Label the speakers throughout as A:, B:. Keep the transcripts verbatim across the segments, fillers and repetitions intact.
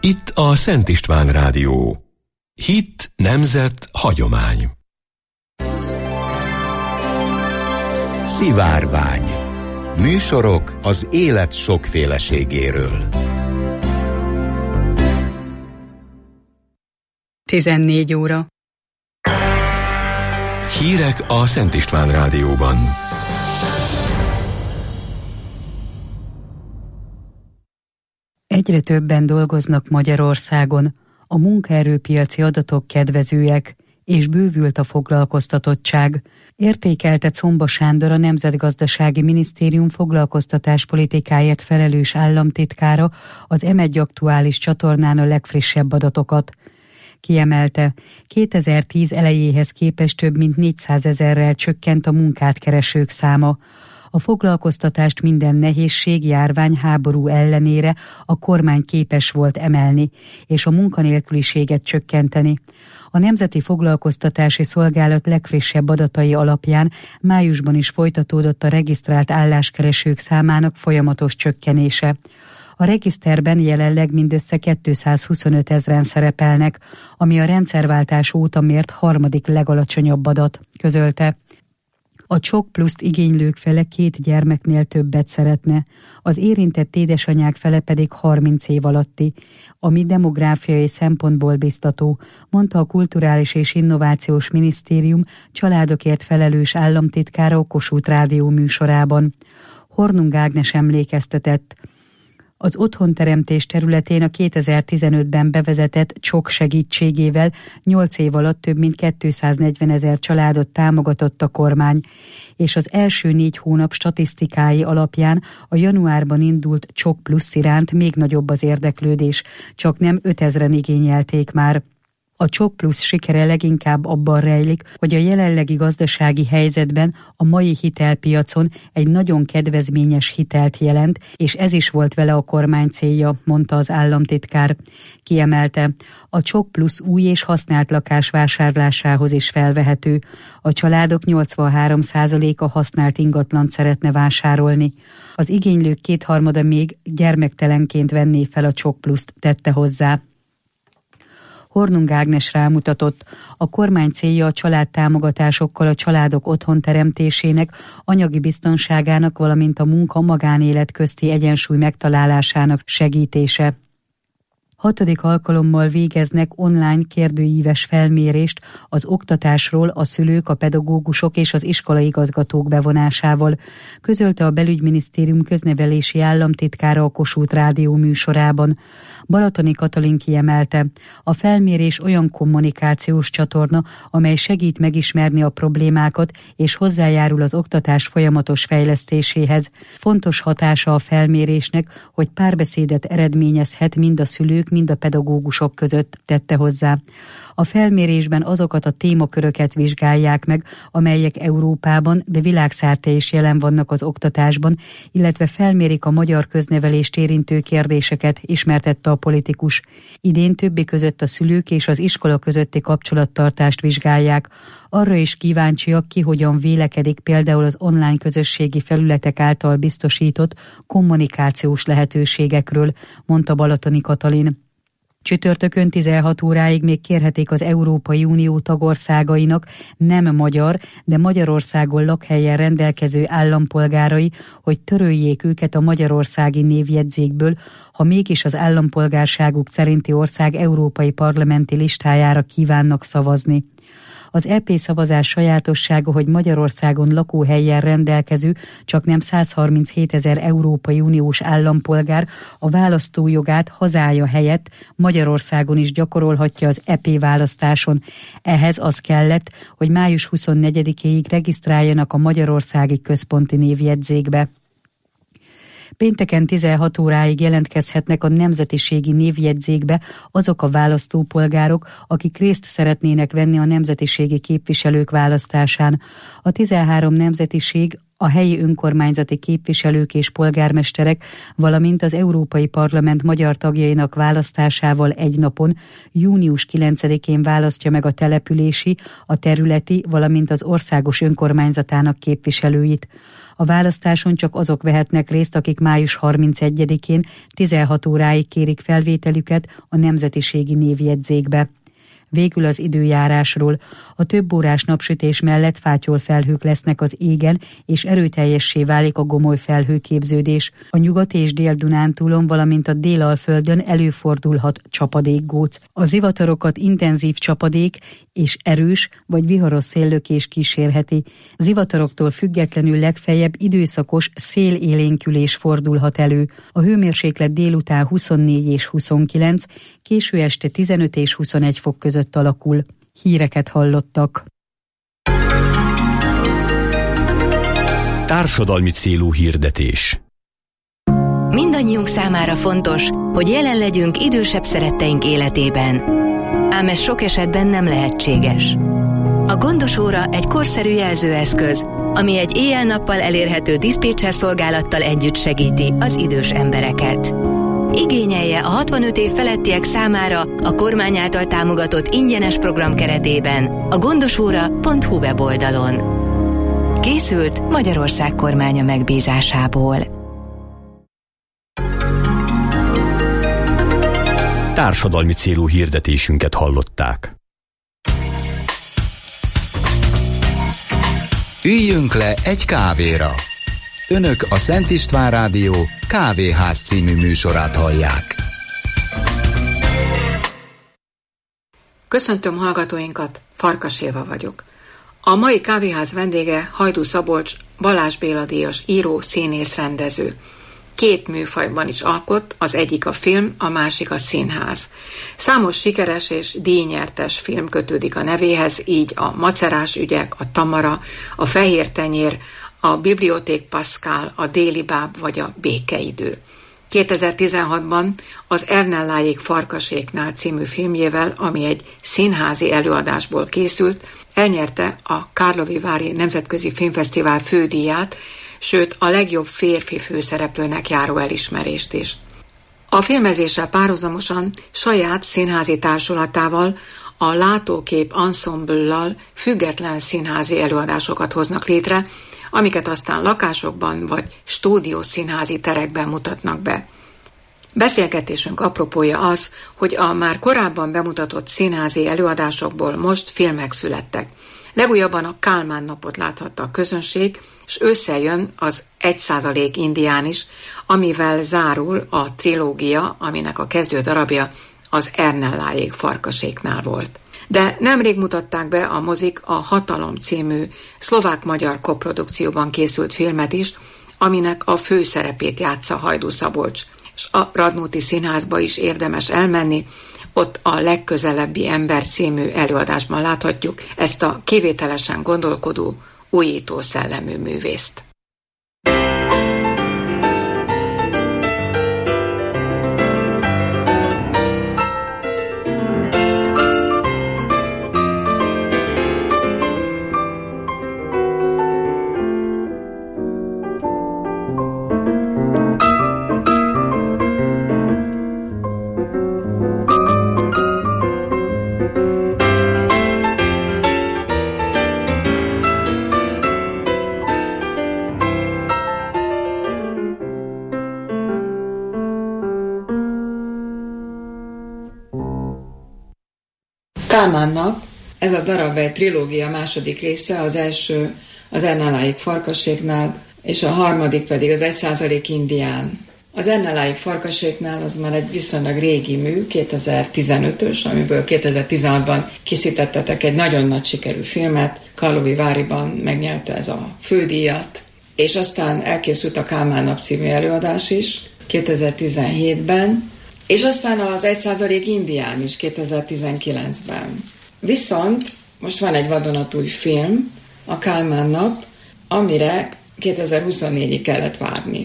A: Itt a Szent István Rádió. Hit, nemzet, hagyomány.
B: Szivárvány. Műsorok az élet sokféleségéről.
C: tizennégy óra.
A: Hírek a Szent István Rádióban.
C: Egyre többen dolgoznak Magyarországon, a munkaerőpiaci adatok kedvezőek, és bővült a foglalkoztatottság. Értékelte Czomba Sándor, a Nemzetgazdasági Minisztérium foglalkoztatáspolitikáért felelős államtitkára az em egy aktuális csatornán a legfrissebb adatokat. Kiemelte, kétezer-tíz elejéhez képest több mint négyszázezerrel csökkent a munkát keresők száma. A foglalkoztatást minden nehézség, járvány, háború ellenére a kormány képes volt emelni, és a munkanélküliséget csökkenteni. A Nemzeti Foglalkoztatási Szolgálat legfrissebb adatai alapján májusban is folytatódott a regisztrált álláskeresők számának folyamatos csökkenése. A regiszterben jelenleg mindössze kétszázhuszonöt ezren szerepelnek, ami a rendszerváltás óta mért harmadik legalacsonyabb adat, közölte. A Csok Pluszt igénylők fele két gyermeknél többet szeretne, az érintett édesanyák fele pedig harminc év alatti, ami demográfiai szempontból biztató, mondta a Kulturális és Innovációs Minisztérium családokért felelős államtitkára a Kossuth Rádió műsorában. Hornung Ágnes emlékeztetett. Az otthonteremtés területén a kétezer-tizenötben bevezetett Csok segítségével nyolc év alatt több mint kétszáznegyven ezer családot támogatott a kormány, és az első négy hónap statisztikái alapján a januárban indult Csok Plusz iránt még nagyobb az érdeklődés, csak nem ötezren igényelték már. A Csok Plusz sikere leginkább abban rejlik, hogy a jelenlegi gazdasági helyzetben a mai hitelpiacon egy nagyon kedvezményes hitelt jelent, és ez is volt vele a kormány célja, mondta az államtitkár. Kiemelte, a Csok Plusz új és használt lakás vásárlásához is felvehető. A családok nyolcvanhárom százaléka használt ingatlant szeretne vásárolni. Az igénylők kétharmada még gyermektelenként venné fel a Csok Pluszt, tette hozzá. Hornung Ágnes rámutatott, a kormány célja a családtámogatásokkal a családok otthonteremtésének, anyagi biztonságának, valamint a munka-magánélet közti egyensúly megtalálásának segítése. Hatodik alkalommal végeznek online kérdőíves felmérést az oktatásról a szülők, a pedagógusok és az iskolaigazgatók bevonásával, közölte a Belügyminisztérium köznevelési államtitkára a Kossuth Rádió műsorában. Balatoni Katalin kiemelte, a felmérés olyan kommunikációs csatorna, amely segít megismerni a problémákat és hozzájárul az oktatás folyamatos fejlesztéséhez. Fontos hatása a felmérésnek, hogy párbeszédet eredményezhet mind a szülők, mind a pedagógusok között, tette hozzá. A felmérésben azokat a témaköröket vizsgálják meg, amelyek Európában, de világszerte is jelen vannak az oktatásban, illetve felmérik a magyar köznevelést érintő kérdéseket, ismertette a politikus. Idén többek között a szülők és az iskola közötti kapcsolattartást vizsgálják. Arra is kíváncsiak, ki hogyan vélekedik például az online közösségi felületek által biztosított kommunikációs lehetőségekről, mondta Balatoni Katalin. Csütörtökön tizenhat óráig még kérhetik az Európai Unió tagországainak nem magyar, de Magyarországon lakhelyen rendelkező állampolgárai, hogy töröljék őket a magyarországi névjegyzékből, ha mégis az állampolgárságuk szerinti ország európai parlamenti listájára kívánnak szavazni. Az é pé szavazás sajátossága, hogy Magyarországon lakóhelyen rendelkező csaknem százharminchétezer Európai Uniós állampolgár a választójogát hazája helyett Magyarországon is gyakorolhatja az é pé választáson. Ehhez az kellett, hogy május huszonnegyedikéig regisztráljanak a magyarországi központi névjegyzékbe. Pénteken tizenhat óráig jelentkezhetnek a nemzetiségi névjegyzékbe azok a választópolgárok, akik részt szeretnének venni a nemzetiségi képviselők választásán. A tizenhárom nemzetiség A helyi önkormányzati képviselők és polgármesterek, valamint az Európai Parlament magyar tagjainak választásával egy napon, június kilencedikén választja meg a települési, a területi, valamint az országos önkormányzatának képviselőit. A választáson csak azok vehetnek részt, akik május harmincegyedikén tizenhat óráig kérik felvételüket a nemzetiségi névjegyzékbe. Végül az időjárásról. A több órás napsütés mellett fátyol felhők lesznek az égen, és erőteljessé válik a gomoly felhőképződés. A nyugati és Dél-Dunántúlon, valamint a Délalföldön előfordulhat csapadékgóc. A zivatarokat intenzív csapadék és erős vagy viharos széllökés kísérheti. Zivataroktól függetlenül legfeljebb időszakos szélélénkülés fordulhat elő. A hőmérséklet délután huszonnégy és huszonkilenc, késő este tizenöt és huszonegy fok között alakul. Híreket hallottak.
A: Társadalmi célú hirdetés.
D: Mindannyiunk számára fontos, hogy jelen legyünk idősebb szeretteink életében. Ám ez sok esetben nem lehetséges. A Gondos óra egy korszerű jelzőeszköz, ami egy éjjel-nappal elérhető diszpécser szolgálattal együtt segíti az idős embereket. Igényelje a hatvanöt év felettiek számára a kormány által támogatott ingyenes program keretében a gondosóra pont hu weboldalon. Készült Magyarország kormánya megbízásából.
A: Társadalmi célú hirdetésünket hallották.
B: Üljünk le egy kávéra! Önök a Szent István Rádió Kávéház című műsorát hallják.
E: Köszöntöm hallgatóinkat, Farkas Éva vagyok. A mai kávéház vendége Hajdú Szabolcs, Balázs Béla díjas író, színész, rendező. Két műfajban is alkot, az egyik a film, a másik a színház. Számos sikeres és díjnyertes film kötődik a nevéhez, így a Macerás ügyek, a Tamara, a Fehér tenyér, a Biblioték Pascal, a Déli báb vagy a Békeidő. kétezer-tizenhatban az Ernelláék Farkaséknál című filmjével, ami egy színházi előadásból készült, elnyerte a Karlovy-Vary Nemzetközi Filmfesztivál fődíját, sőt a legjobb férfi főszereplőnek járó elismerést is. A filmezéssel párhuzamosan saját színházi társulatával, a Látókép Ensemble-lal független színházi előadásokat hoznak létre, amiket aztán lakásokban vagy stúdiószínházi terekben mutatnak be. Beszélgetésünk apropója az, hogy a már korábban bemutatott színházi előadásokból most filmek születtek. Legújabban a Kálmán napot láthatta a közönség, és ősszel jön az egy százalék indián is, amivel zárul a trilógia, aminek a kezdő darabja az Ernelláék Farkaséknál volt. De nemrég mutatták be a mozik a Hatalom című szlovák-magyar koprodukcióban készült filmet is, aminek a főszerepét játsza Hajdú Szabolcs. És a Radnóti Színházba is érdemes elmenni, ott a Legközelebbi ember című előadásban láthatjuk ezt a kivételesen gondolkodó, újító szellemű művészt. Kálmán nap, ez a darab egy trilógia második része, az első az Ernelláék Farkaséknál, és a harmadik pedig az egy százalék indián. Az Ernelláék Farkaséknál az már egy viszonylag régi mű, kétezer-tizenötös, amiből kétezer-tizenhatban készítettetek egy nagyon nagy sikerű filmet, Karlovy-Varyban megnyerte ez a fődíjat, és aztán elkészült a Kálmán nap című előadás is kétezer-tizenhétben, és aztán az egy százalék indián is kétezer-tizenkilencben. Viszont most van egy vadonatúj film, a Kálmán nap, amire kétezer-huszonnégyig kellett várni.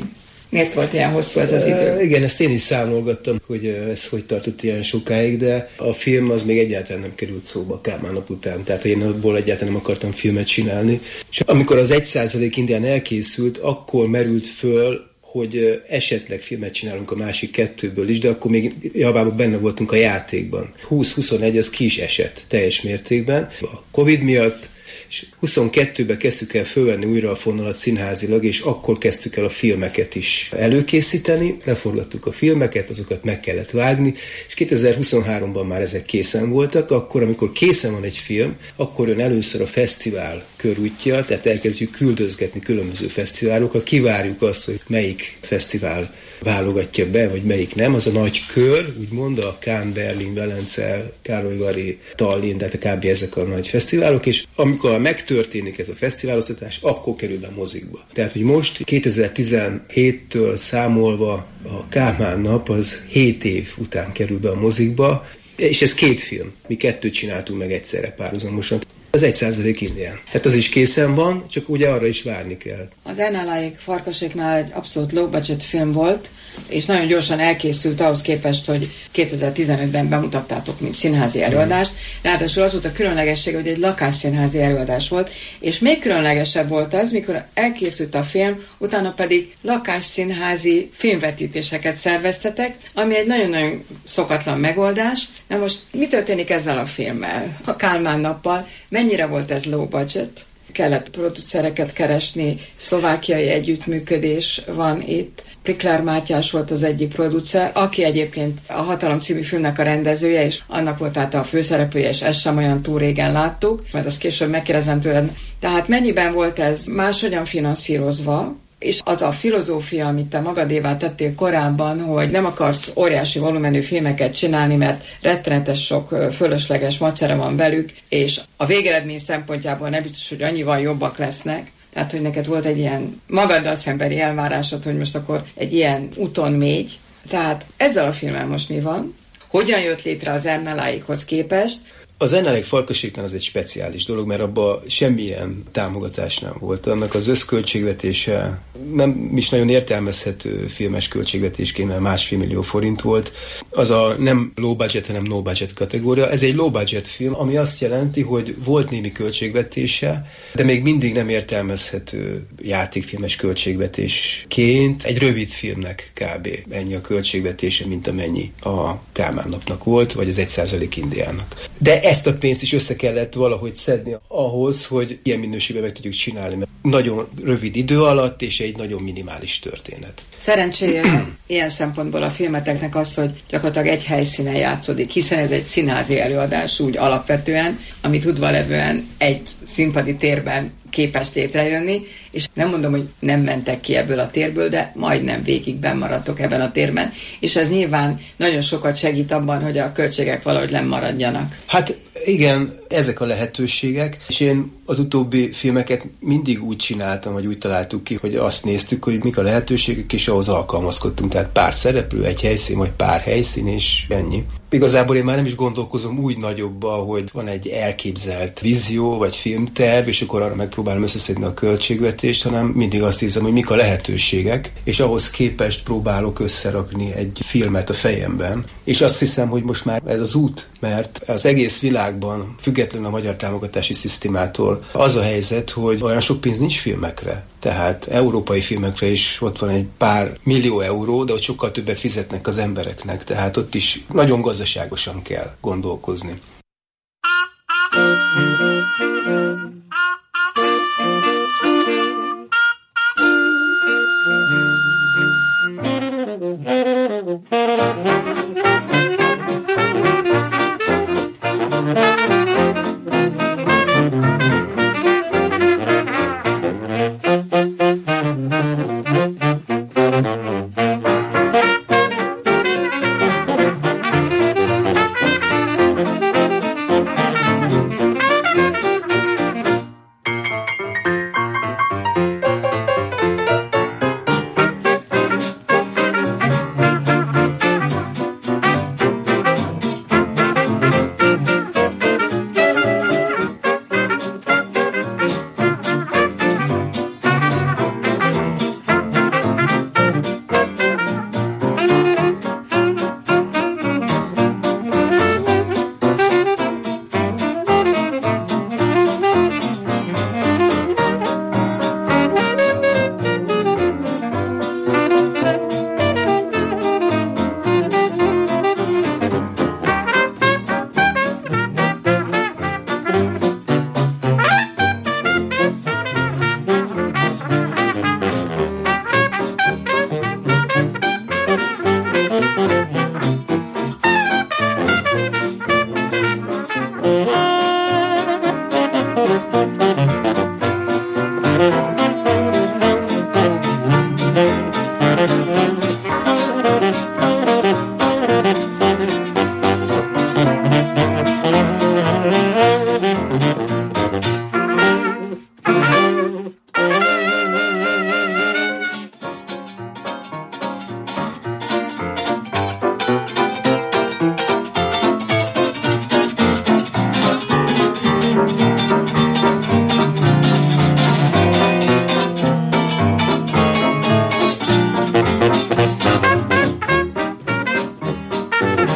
E: Miért volt ilyen hosszú ez az idő?
F: Uh, igen, ezt én is számolgattam, hogy ez hogy tartott ilyen sokáig, de a film az még egyáltalán nem került szóba Kálmán nap után, tehát én abból egyáltalán nem akartam filmet csinálni. És amikor az egy százalék Indián elkészült, akkor merült föl, hogy esetleg filmet csinálunk a másik kettőből is, de akkor még javában benne voltunk a játékban. húsz-huszonegy az ki is esett teljes mértékben. A Covid miatt, és huszonkettőben kezdtük el fölvenni újra a fonalat színházilag, és akkor kezdtük el a filmeket is előkészíteni, leforgattuk a filmeket, azokat meg kellett vágni, és kétezer-huszonháromban már ezek készen voltak, akkor, amikor készen van egy film, akkor jön először a fesztivál körútja, tehát elkezdjük küldözgetni különböző fesztiválokat, kivárjuk azt, hogy melyik fesztivál válogatja be, vagy melyik nem, az a nagy kör, úgymond a Cannes, Berlin, Velence, Károly-Vary, Tallinn, tehát kb. Ezek a nagy fesztiválok, és amikor megtörténik ez a fesztiváloztatás, akkor kerül be a mozikba. Tehát, hogy most kétezer-tizenhéttől számolva a Kálmán nap az hét év után kerül be a mozikba, és ez két film. Mi kettőt csináltunk meg egyszerre párhuzamosan. Az egy százalék Indián. Hát az is készen van, csak ugye arra is várni kell.
E: Az Enneláig Farkaséknál egy abszolút low budget film volt, és nagyon gyorsan elkészült ahhoz képest, hogy kétezer-tizenötben bemutattátok, mint színházi előadást. Ráadásul az volt a különlegesség, hogy egy lakásszínházi előadás volt, és még különlegesebb volt az, mikor elkészült a film, utána pedig lakásszínházi filmvetítéseket szerveztetek, ami egy nagyon-nagyon szokatlan megoldás. Na most mi történik ezzel a filmmel, a Kálmán nappal? Mennyire volt ez low budget? Kellett producereket keresni, szlovákiai együttműködés van itt. Priklár Mátyás volt az egyik producer, aki egyébként a Hatalom című filmnek a rendezője, és annak volt át a főszereplője, és ezt sem olyan túl régen láttuk, majd azt később megkérdezem tőled. Tehát mennyiben volt ez máshogyan finanszírozva, és az a filozófia, amit te magadévá tettél korábban, hogy nem akarsz óriási volumenű filmeket csinálni, mert rettenetes sok fölösleges macera van velük, és a végeredmény szempontjából nem biztos, hogy annyival jobbak lesznek. Tehát, hogy neked volt egy ilyen magaddal szembeni elvárásod, hogy most akkor egy ilyen úton mégy. Tehát ezzel a filmmel most mi van? Hogyan jött létre az Enneláighoz képest?
F: Az Enneláig Farkaséknál az egy speciális dolog, mert abban semmilyen támogatás nem volt. Annak az összköltségvetése nem is nagyon értelmezhető filmes költségvetésként, mert másfél millió forint volt. Az a nem low budget, hanem no budget kategória. Ez egy low budget film, ami azt jelenti, hogy volt némi költségvetése, de még mindig nem értelmezhető játékfilmes költségvetésként. Egy rövid filmnek kb. Ennyi a költségvetése, mint amennyi a Kálmán napnak volt, vagy az egy százalék Indiának. De ezt a pénzt is össze kellett valahogy szedni ahhoz, hogy ilyen minőségben meg tudjuk csinálni, mert nagyon rövid idő alatt, és egy nagyon minimális történet.
E: Szerencsére ilyen szempontból a filmeteknek az, hogy gyakorlatilag egy helyszínen játszódik, hiszen ez egy színházi előadás úgy alapvetően, ami tudva levően egy színpadi térben képes létrejönni, és nem mondom, hogy nem mentek ki ebből a térből, de majdnem végig benn maradtok ebben a térben, és ez nyilván nagyon sokat segít abban, hogy a költségek valahogy nem maradjanak.
F: Hát igen, ezek a lehetőségek, és én az utóbbi filmeket mindig úgy csináltam, vagy úgy találtuk ki, hogy azt néztük, hogy mik a lehetőségek, és ahhoz alkalmazkodtunk. Tehát pár szereplő, egy helyszín, vagy pár helyszín, és ennyi. Igazából én már nem is gondolkozom úgy nagyobba, hogy van egy elképzelt vízió, vagy filmterv, és akkor arra megpróbálom összeszedni a költségvetést, hanem mindig azt hiszem, hogy mik a lehetőségek, és ahhoz képest próbálok összerakni egy filmet a fejemben. És azt hiszem, hogy most már ez az út, mert az egész világban, függetlenül a magyar támogatási szisztémától, az a helyzet, hogy olyan sok pénz nincs filmekre. Tehát európai filmekre is ott van egy pár millió euró, de ott sokkal többet fizetnek az embereknek, tehát ott is nagyon gazdaságosan kell gondolkozni.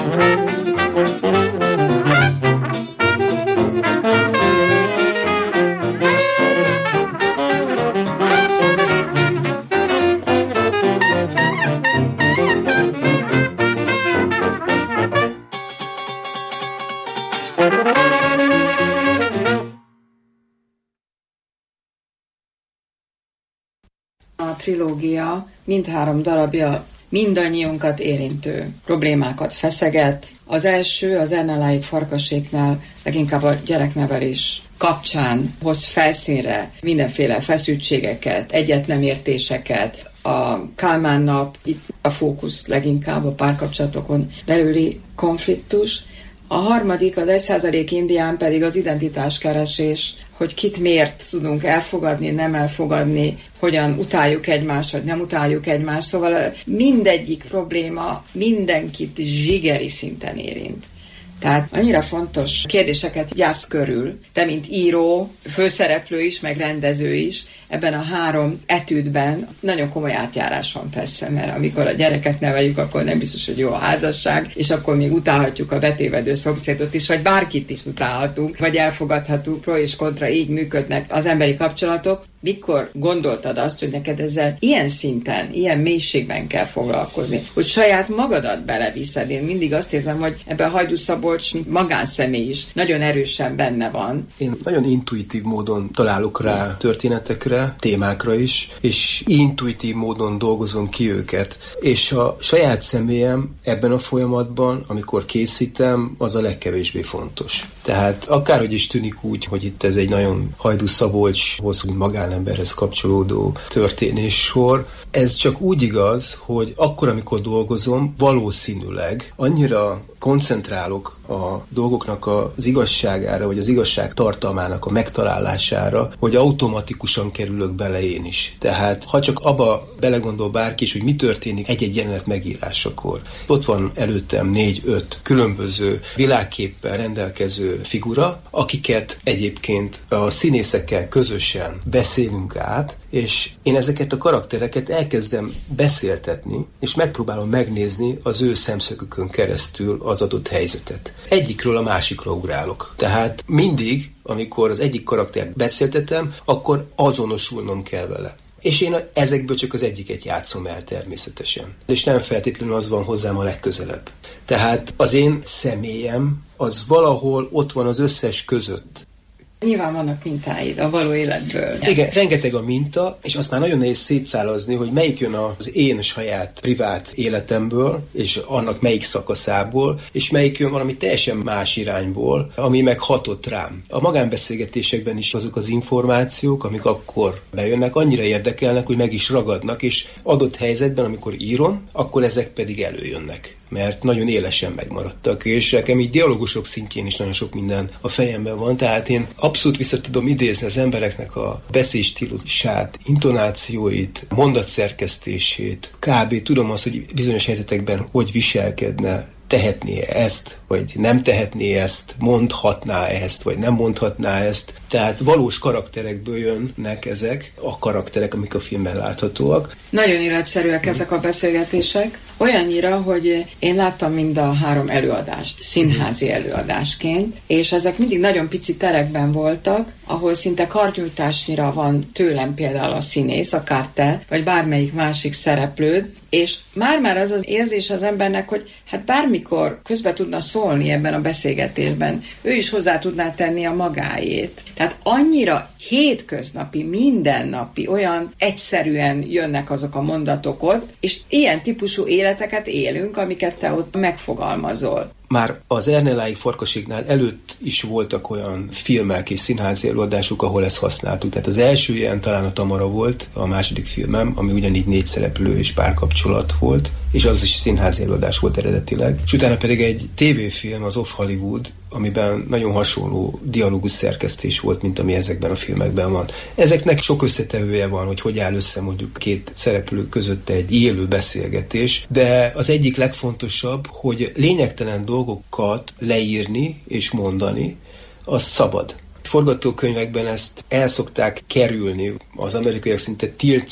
E: A trilógia mindhárom darabja mindannyiunkat érintő problémákat feszeget. Az első, az Ernelay Farkaséknál leginkább a gyereknevelés kapcsán hoz felszínre mindenféle feszültségeket, egyetlenértéseket. A Kálmán nap, itt a fókusz leginkább a párkapcsolatokon belüli konfliktus. A harmadik, az egy százalék indián pedig az identitáskeresés, hogy kit miért tudunk elfogadni, nem elfogadni, hogyan utáljuk egymást, vagy nem utáljuk egymást. Szóval mindegyik probléma mindenkit zsigeri szinten érint. Tehát annyira fontos kérdéseket jársz körül, te mint író, főszereplő is, meg rendező is, ebben a három etűdben nagyon komoly átjárás van persze, mert amikor a gyereket neveljük, akkor nem biztos, hogy jó a házasság, és akkor még utálhatjuk a betévedő szomszédot is, vagy bárkit is utálhatunk, vagy elfogadhatunk, pro és kontra, így működnek az emberi kapcsolatok. Mikor gondoltad azt, hogy neked ezzel ilyen szinten, ilyen mélységben kell foglalkozni, hogy saját magadat beleviszed? Én mindig azt érzem, hogy ebben Hajdú Szabolcs, mint magánszemély is nagyon erősen benne van.
F: Én nagyon intuitív módon találok rá történetekre, témákra is, és intuitív módon dolgozom ki őket. És a saját személyem ebben a folyamatban, amikor készítem, az a legkevésbé fontos. Tehát akárhogy is tűnik úgy, hogy itt ez egy nagyon Hajdú Szabolcshoz, mint magánemberhez kapcsolódó történéssor, ez csak úgy igaz, hogy akkor, amikor dolgozom, valószínűleg annyira koncentrálok a dolgoknak az igazságára, vagy az igazság tartalmának a megtalálására, hogy automatikusan kerülök bele én is. Tehát ha csak abba belegondol bárki is, hogy mi történik egy-egy jelenet megírásakor. Ott van előttem négy-öt különböző világképpel rendelkező figura, akiket egyébként a színészekkel közösen beszélünk át, és én ezeket a karaktereket elkezdem beszéltetni, és megpróbálom megnézni az ő szemszögükön keresztül az adott helyzetet. Egyikről a másikra ugrálok. Tehát mindig, amikor az egyik karaktert beszéltetem, akkor azonosulnom kell vele. És én ezekből csak az egyiket játszom el természetesen. És nem feltétlenül az van hozzám a legközelebb. Tehát az én személyem az valahol ott van az összes között.
E: Nyilván vannak mintáid a való életből.
F: Igen, rengeteg a minta, és azt már nagyon nehéz szétszálazni, hogy melyik jön az én saját privát életemből, és annak melyik szakaszából, és melyik jön valami teljesen más irányból, ami meg hatott rám. A magánbeszélgetésekben is azok az információk, amik akkor bejönnek, annyira érdekelnek, hogy meg is ragadnak, és adott helyzetben, amikor írom, akkor ezek pedig előjönnek, mert nagyon élesen megmaradtak, és nekem így dialógusok szintjén is nagyon sok minden a fejemben van, tehát én abszolút vissza tudom idézni az embereknek a beszédstílusát, intonációit, mondatszerkesztését, kb. Tudom azt, hogy bizonyos helyzetekben hogy viselkedne, tehetné ezt, vagy nem tehetné ezt, mondhatná ezt, vagy nem mondhatná ezt. Tehát valós karakterekből jönnek ezek a karakterek, amik a filmben láthatóak.
E: Nagyon életszerűek ezek a beszélgetések. Olyannyira, hogy én láttam mind a három előadást, színházi előadásként, és ezek mindig nagyon pici terekben voltak, ahol szinte karnyújtásnyira van tőlem például a színész, akár te, vagy bármelyik másik szereplőd, és már-már az az érzés az embernek, hogy hát bármikor közbe tudna szólni ebben a beszélgetésben, ő is hozzá tudná tenni a magáét. Tehát annyira hétköznapi, mindennapi, olyan egyszerűen jönnek azok a mondatok ott, és ilyen típusú életeket élünk, amiket te ott megfogalmazol.
F: Már az Ernelay Farkaséknál előtt is voltak olyan filmek és színházi előadások, ahol ezt használtuk. Tehát az első ilyen talán a Tamara volt, a második filmem, ami ugyanígy négy szereplő és párkapcsolat volt, és az is színházi előadás volt eredetileg. És utána pedig egy tévéfilm, az Off Hollywood, amiben nagyon hasonló dialógus szerkesztés volt, mint ami ezekben a filmekben van. Ezeknek sok összetevője van, hogy hogy áll össze mondjuk két szereplő között egy élő beszélgetés, de az egyik legfontosabb, hogy lényegtelen dolgokat leírni és mondani, az szabad. Forgatókönyvekben ezt el szokták kerülni, az amerikaiak szinte tiltják,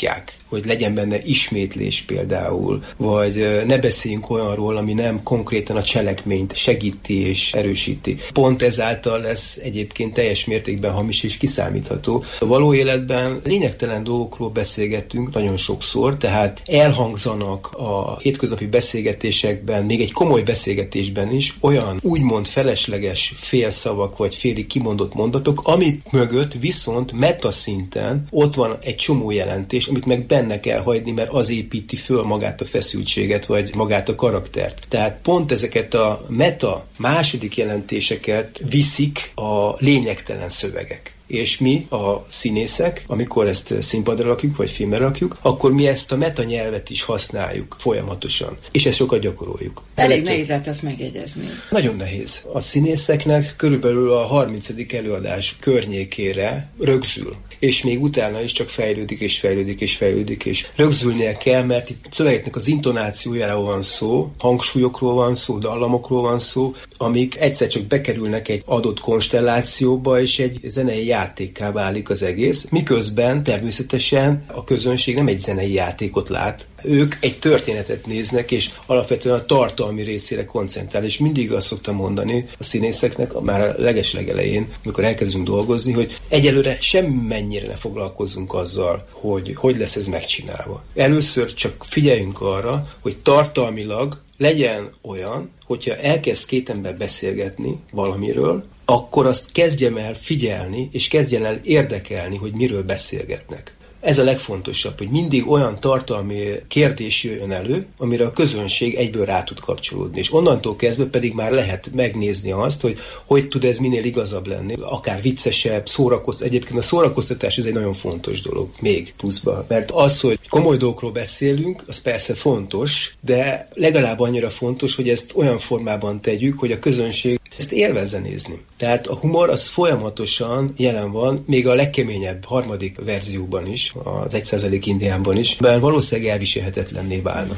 F: hogy legyen benne ismétlés például, vagy ne beszéljünk olyanról, ami nem konkrétan a cselekményt segíti és erősíti. Pont ezáltal lesz egyébként teljes mértékben hamis és kiszámítható. A való életben lényegtelen dolgokról beszélgetünk nagyon sokszor, tehát elhangzanak a hétköznapi beszélgetésekben, még egy komoly beszélgetésben is olyan úgymond felesleges félszavak vagy félig kimondott mondatok, amit mögött viszont metaszinten ott van egy csomó jelentés, amit meg benne kell hagyni, mert az építi föl magát a feszültséget, vagy magát a karaktert. Tehát pont ezeket a meta második jelentéseket viszik a lényegtelen szövegek. És mi, a színészek, amikor ezt színpadra rakjuk, vagy filmre rakjuk, akkor mi ezt a metanyelvet is használjuk folyamatosan. És ezt sokat gyakoroljuk.
E: Elég nehéz lehet ezt megjegyezni.
F: Nagyon nehéz. A színészeknek körülbelül a harmincadik előadás környékére rögzül. És még utána is csak fejlődik, és fejlődik, és fejlődik, és rögzülnie kell, mert itt szövegeknek az intonációjáról van szó, hangsúlyokról van szó, dallamokról van szó, amik egyszer csak bekerülnek egy adott konstellációba, és egy zenei játékká válik az egész, miközben természetesen a közönség nem egy zenei játékot lát, ők egy történetet néznek, és alapvetően a tartalmi részére koncentrál, és mindig azt szoktam mondani a színészeknek, már a legeslegelején, amikor elkezdünk dolgozni, hogy egyelőre semmennyire ne foglalkozzunk azzal, hogy hogy lesz ez megcsinálva. Először csak figyeljünk arra, hogy tartalmilag legyen olyan, hogyha elkezd két ember beszélgetni valamiről, akkor azt kezdjem el figyelni, és kezdjen el érdekelni, hogy miről beszélgetnek. Ez a legfontosabb, hogy mindig olyan tartalmi kérdés jöjjön elő, amire a közönség egyből rá tud kapcsolódni. És onnantól kezdve pedig már lehet megnézni azt, hogy hogy tud ez minél igazabb lenni, akár viccesebb, szórakoztató. Egyébként a szórakoztatás ez egy nagyon fontos dolog, még pluszban. Mert az, hogy komoly dolgokról beszélünk, az persze fontos, de legalább annyira fontos, hogy ezt olyan formában tegyük, hogy a közönség ezt élvezze nézni. Tehát a humor az folyamatosan jelen van, még a legkeményebb harmadik verzióban is, az egy százalék indiánban is, mert valószínűleg elviselhetetlenné válna.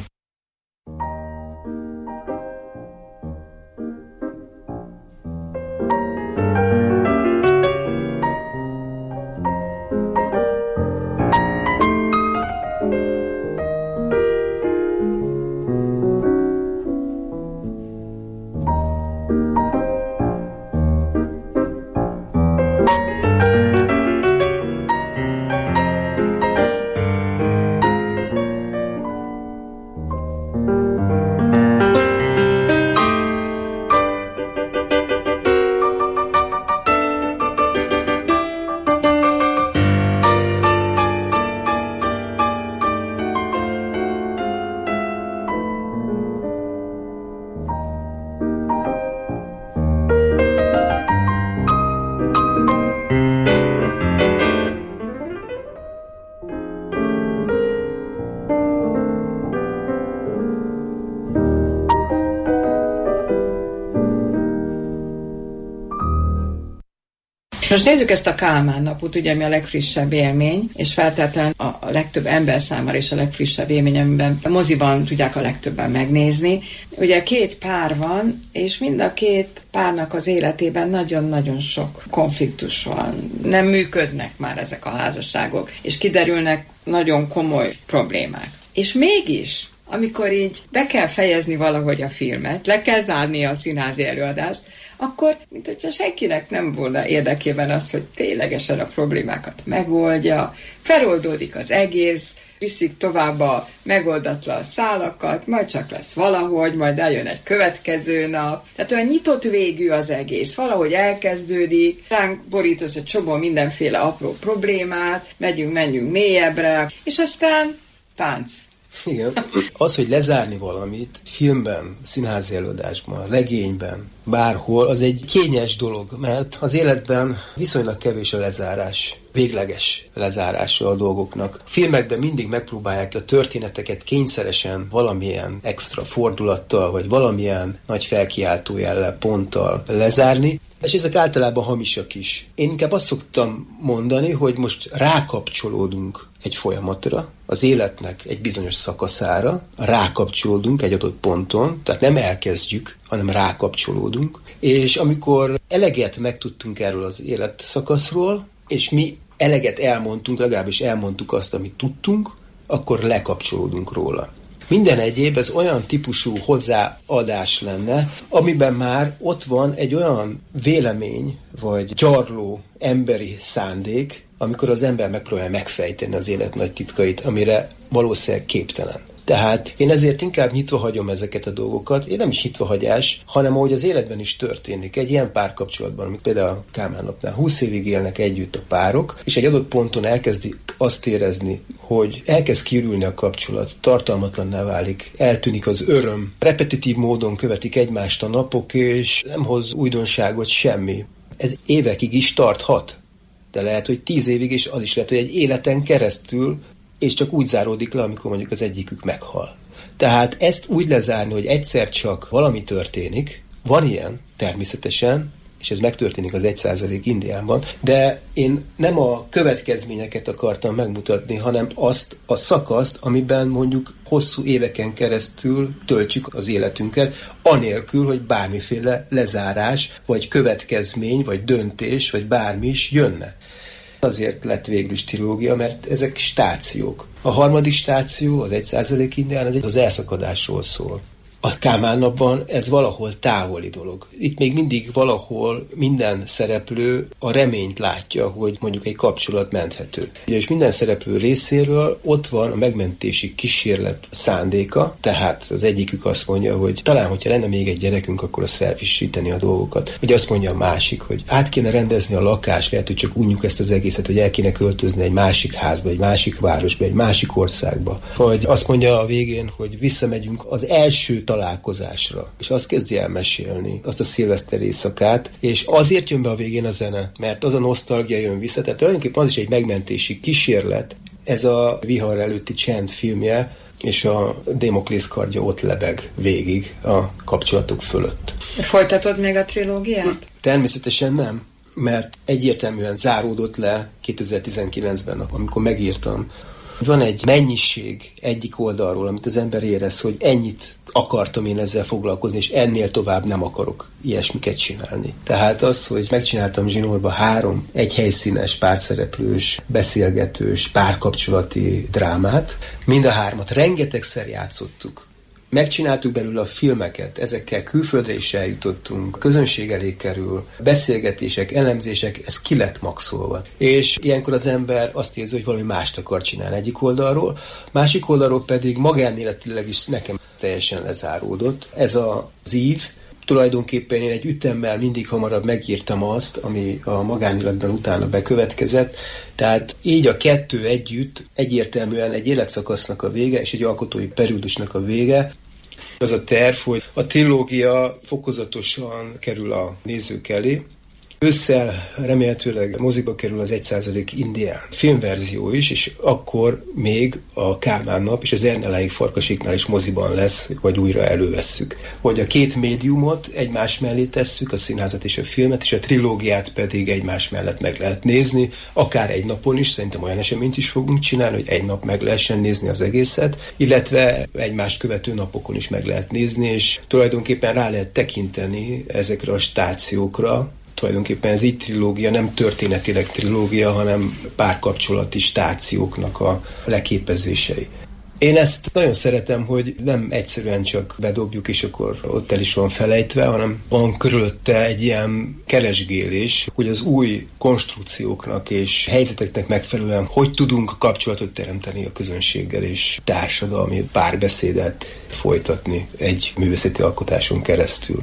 E: Most nézzük ezt a Kálmán napot, ugye, ami a legfrissebb élmény, és feltétlenül a, a legtöbb ember számára is a legfrissebb élmény, amiben a moziban tudják a legtöbben megnézni. Ugye két pár van, és mind a két párnak az életében nagyon-nagyon sok konfliktus van. Nem működnek már ezek a házasságok, és kiderülnek nagyon komoly problémák. És mégis, amikor így be kell fejezni valahogy a filmet, le kell zárni a színházi előadást, akkor, mint hogyha senkinek nem volna érdekében az, hogy ténylegesen a problémákat megoldja, feloldódik az egész, viszik tovább a megoldatlan szálakat, majd csak lesz valahogy, majd eljön egy következő nap. Tehát olyan nyitott végű az egész, valahogy elkezdődik, ránk borít az egy csomó mindenféle apró problémát, megyünk, menjünk mélyebbre, és aztán tánc.
F: Igen. Az, hogy lezárni valamit filmben, színházi előadásban, regényben, bárhol, az egy kényes dolog, mert az életben viszonylag kevés a lezárás, végleges lezárása a dolgoknak. Filmekben mindig megpróbálják a történeteket kényszeresen valamilyen extra fordulattal, vagy valamilyen nagy felkiáltó jellel, ponttal lezárni, és ezek általában hamisak is. Én inkább azt szoktam mondani, hogy most rákapcsolódunk egy folyamatra, az életnek egy bizonyos szakaszára, rákapcsolódunk egy adott ponton, tehát nem elkezdjük, hanem rákapcsolódunk, és amikor eleget megtudtunk erről az életszakaszról, és mi eleget elmondtunk, legalábbis elmondtuk azt, amit tudtunk, akkor lekapcsolódunk róla. Minden egyéb ez olyan típusú hozzáadás lenne, amiben már ott van egy olyan vélemény, vagy gyarló emberi szándék, amikor az ember megpróbálja megfejteni az élet nagy titkait, amire valószínűleg képtelen. Tehát én ezért inkább nyitva hagyom ezeket a dolgokat, én nem is nyitva hagyás, hanem ahogy az életben is történik, egy ilyen párkapcsolatban, amit például a Kálmán napnál húsz évig élnek együtt a párok, és egy adott ponton elkezdik azt érezni, hogy elkezd kiürülni a kapcsolat, tartalmatlanná válik, eltűnik az öröm, repetitív módon követik egymást a napok, és nem hoz újdonságot semmi. Ez évekig is tarthat, de lehet, hogy tíz évig, és az is lehet, hogy egy életen keresztül, és csak úgy záródik le, amikor mondjuk az egyikük meghal. Tehát ezt úgy lezárni, hogy egyszer csak valami történik, van ilyen természetesen, és ez megtörténik az egy százalék Indiában, de én nem a következményeket akartam megmutatni, hanem azt a szakaszt, amiben mondjuk hosszú éveken keresztül töltjük az életünket, anélkül, hogy bármiféle lezárás, vagy következmény, vagy döntés, vagy bármi is jönne. Azért lett végül is trilógia, mert ezek stációk. A harmadik stáció, az egy százalék Indián, az, az elszakadásról szól. A Kálmán napban ez valahol távoli dolog. Itt még mindig valahol minden szereplő a reményt látja, hogy mondjuk egy kapcsolat menthető. És minden szereplő részéről ott van a megmentési kísérlet szándéka, tehát az egyikük azt mondja, hogy talán, hogyha lenne még egy gyerekünk, akkor azt felfrissíteni a dolgokat. Ugye azt mondja a másik, hogy át kéne rendezni a lakást, lehet, hogy csak unjuk ezt az egészet, hogy el kéne költözni egy másik házba, egy másik városba, egy másik országba. Vagy azt mondja a végén, hogy visszamegyünk az első találkozásra, és azt kezdi elmesélni, azt a szilveszter éjszakát, és azért jön be a végén a zene, mert az a nosztalgia jön vissza, tehát tulajdonképpen az is egy megmentési kísérlet. Ez a Vihar előtti csend filmje, és a Démoklész kardja ott lebeg végig a kapcsolatok fölött.
E: Folytatod még a trilógiát?
F: Természetesen nem, mert egyértelműen záródott le kétezer-tizenkilencben, amikor megírtam. Van egy mennyiség egyik oldalról, amit az ember érez, hogy ennyit akartam én ezzel foglalkozni, és ennél tovább nem akarok ilyesmiket csinálni. Tehát az, hogy megcsináltam Zsinórba három egyhelyszínes, párszereplős, beszélgetős, párkapcsolati drámát, mind a hármat rengetegszer játszottuk. Megcsináltuk belőle a filmeket, ezekkel külföldre is eljutottunk, közönség elé kerül, beszélgetések, elemzések, ez ki lett maxolva. És ilyenkor az ember azt érzi, hogy valami mást akar csinálni egyik oldalról, másik oldalról pedig magánéletileg is nekem teljesen lezáródott. Ez az ív, tulajdonképpen én egy ütemmel mindig hamarabb megírtam azt, ami a magánéletben utána bekövetkezett, tehát így a kettő együtt egyértelműen egy életszakasznak a vége, és egy alkotói periódusnak a vége. Az a terv, hogy a trilógia fokozatosan kerül a nézők elé. Ősszel remélhetőleg moziba kerül az egy százalék Indián filmverzió is, és akkor még a Kálmán nap és az Ernelei Farkasiknál is moziban lesz, vagy újra elővesszük. Hogy a két médiumot egymás mellé tesszük, a színházat és a filmet, és a trilógiát pedig egymás mellett meg lehet nézni, akár egy napon is, szerintem olyan eseményt is fogunk csinálni, hogy egy nap meg lehessen nézni az egészet, illetve egymást követő napokon is meg lehet nézni, és tulajdonképpen rá lehet tekinteni ezekre a stációkra. Tulajdonképpen ez így trilógia, nem történetileg trilógia, hanem párkapcsolati stációknak a leképezései. Én ezt nagyon szeretem, hogy nem egyszerűen csak bedobjuk, és akkor ott el is van felejtve, hanem van körülötte egy ilyen keresgélés, hogy az új konstrukcióknak és helyzeteknek megfelelően hogy tudunk kapcsolatot teremteni a közönséggel és társadalmi párbeszédet folytatni egy művészeti alkotáson keresztül.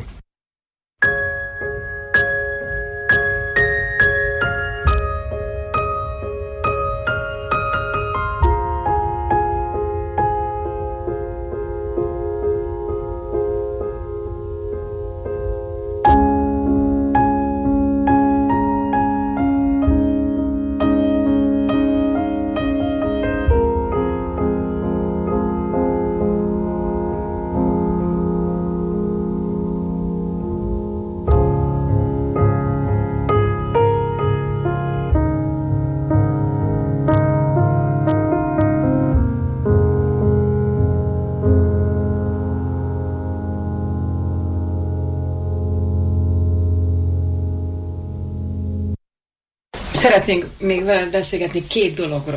E: Szeretnénk még veled beszélgetni két dologról.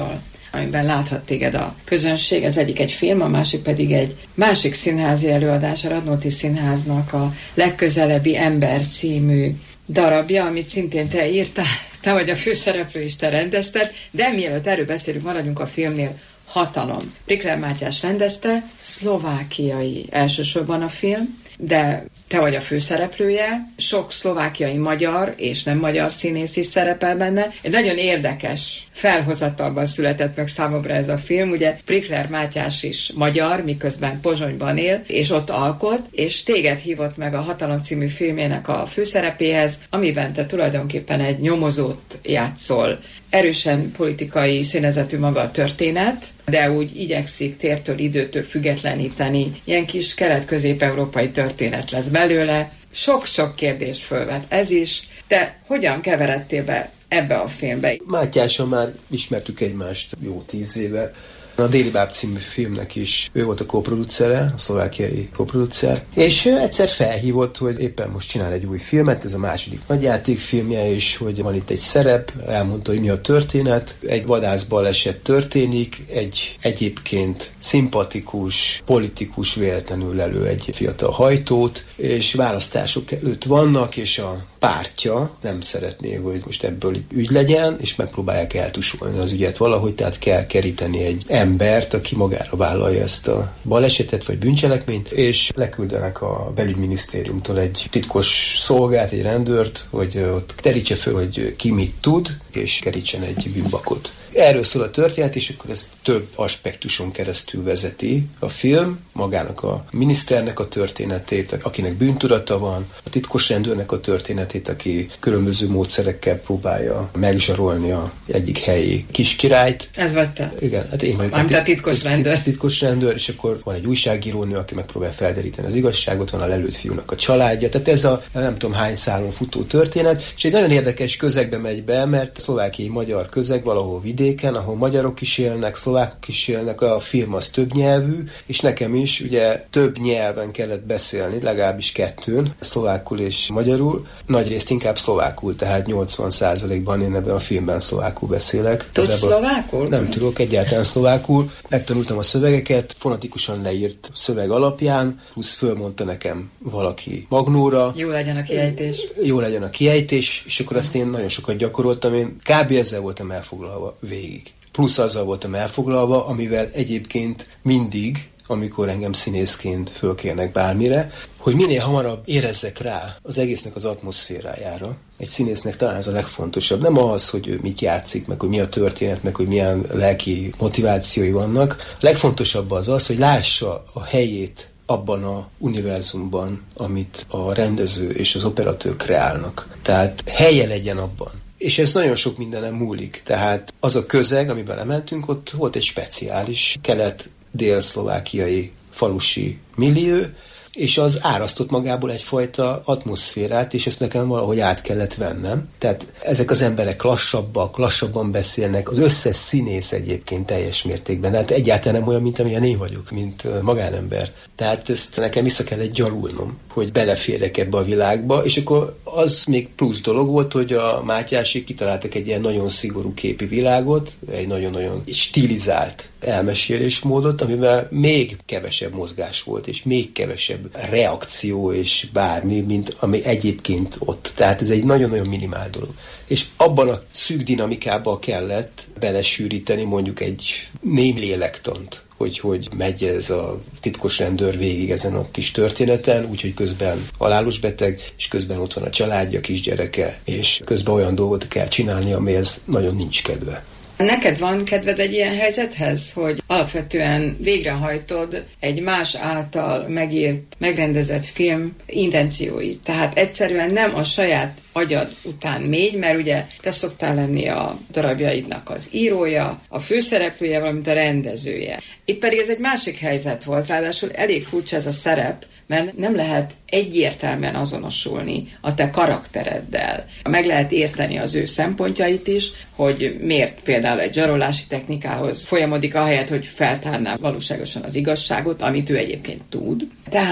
E: amiben láthat téged a közönség. Az egyik egy film, a másik pedig egy másik színházi előadás, a Radnóti Színháznak a Legközelebbi ember című darabja, amit szintén te írtál, te vagy a főszereplő, és te rendezted, de mielőtt erről beszélünk, maradjunk a filmnél. Hatalom. Prikler Mátyás rendezte, szlovákiai elsősorban a film, de te vagy a főszereplője, sok szlovákiai magyar és nem magyar színész is szerepel benne. Egy nagyon érdekes felhozatalban született meg számomra ez a film. Ugye Prikler Mátyás is magyar, miközben Pozsonyban él, és ott alkot, és téged hívott meg a Hatalom című filmjének a főszerepéhez, amiben te tulajdonképpen egy nyomozót játszol. Erősen politikai színezetű maga a történet, de úgy igyekszik tértől, időtől függetleníteni. Ilyen kis kelet-közép-európai történet lesz belőle. Sok-sok kérdést fölvet ez is. Te hogyan keveredtél be ebbe a filmbe?
F: Mátyással már ismertük egymást jó tíz éve. A Déli Báb című filmnek is ő volt a koproducere, a szlovákiai koproducer, és egyszer felhívott, hogy éppen most csinál egy új filmet, ez a második nagyjátékfilmje, és hogy van itt egy szerep, elmondta, hogy mi a történet. Egy vadászbaleset történik, egy egyébként szimpatikus politikus véletlenül lelő egy fiatal hajtót, és választások előtt vannak, és a pártja nem szeretné, hogy most ebből ügy legyen, és megpróbálják eltusolni az ügyet valahogy, tehát kell keríteni egy embert, aki magára vállalja ezt a balesetet, vagy bűncselekményt, és leküldenek a belügyminisztériumtól egy titkos szolgát, egy rendőrt, hogy ott terítse föl, hogy ki mit tud, és kerítsen egy bűnbakot. Erről szól a történet, és akkor ezt több aspektuson keresztül vezeti a film, magának a miniszternek a történetét, akinek bűntudata van, a titkos rendőrnek a történetét, aki különböző módszerekkel próbálja megzsarolni a egyik helyi kiskirályt.
E: Ez vagy te?
F: Igen, hát én vagyok
E: a, tit- a titkos rendőr.
F: A titkos rendőr, és akkor van egy újságírónő, aki megpróbál felderíteni az igazságot, van a lelőtt fiúnak a családja. Tehát ez a nem tudom hány szálon futó történet, és egy nagyon érdekes közegbe megy be, mert szlovákiai magyar közeg valahol vidéken, ahol magyarok is élnek, szlovákok is élnek, a film az több nyelvű, és nekem is ugye több nyelven kellett beszélni, legalábbis kettőn, szlovákul és magyarul, nagyrészt inkább szlovákul, tehát nyolcvan százalékban én ebben a filmben szlovákul beszélek.
E: Tudsz szlovákul?
F: Nem tudok egyáltalán szlovákul. Megtanultam a szövegeket, fonetikusan leírt szöveg alapján, plusz fölmondta nekem valaki magnóra.
E: Jó legyen a kiejtés.
F: Jó legyen a kiejtés, és akkor azt én nagyon sokat gyakoroltam, én kb. Ezzel voltam elfoglalva végig. Plusz azzal voltam elfoglalva, amivel egyébként mindig, amikor engem színészként fölkérnek bármire, hogy minél hamarabb érezzek rá az egésznek az atmoszférájára. Egy színésznek talán ez a legfontosabb. Nem az, hogy ő mit játszik, meg hogy mi a történet, meg hogy milyen lelki motivációi vannak. A legfontosabb az az, hogy lássa a helyét abban a univerzumban, amit a rendező és az operatőr kreálnak. Tehát helye legyen abban. És ez nagyon sok mindenem múlik. Tehát az a közeg, amiben lementünk, ott volt egy speciális kelet-dél-szlovákiai falusi millió, és az árasztott magából egyfajta atmoszférát, és ezt nekem valahogy át kellett vennem. Tehát ezek az emberek lassabbak, lassabban beszélnek, az összes színész egyébként teljes mértékben. Tehát egyáltalán nem olyan, mint amilyen én vagyok, mint magánember. Tehát ezt nekem vissza kellett gyalulnom, hogy beleférjek ebbe a világba, és akkor az még plusz dolog volt, hogy a Mátyásék kitaláltak egy ilyen nagyon szigorú képi világot, egy nagyon-nagyon stilizált elmesélésmódot, amivel még kevesebb mozgás volt, és még kevesebb reakció és bármi, mint ami egyébként ott. Tehát ez egy nagyon-nagyon minimál dolog. És abban a szűk dinamikában kellett belesűríteni mondjuk egy némi lélektont, hogy hogy megy ez a titkos rendőr végig ezen a kis történeten, úgyhogy közben halálos beteg, és közben ott van a családja, kisgyereke, és közben olyan dolgot kell csinálni, amihez nagyon nincs kedve.
E: Neked van kedved egy ilyen helyzethez, hogy alapvetően végrehajtod egy más által megírt, megrendezett film intencióit. Tehát egyszerűen nem a saját agyad után mégy, mert ugye te szoktál lenni a darabjaidnak az írója, a főszereplője, valamint a rendezője. Itt pedig ez egy másik helyzet volt, ráadásul elég furcsa ez a szerep, mert nem lehet egyértelműen azonosulni a te karaktereddel. Meg lehet érteni az ő szempontjait is, hogy miért például egy zsarolási technikához folyamodik ahelyett, hogy feltárná valóságosan az igazságot, amit ő egyébként tud. Tehát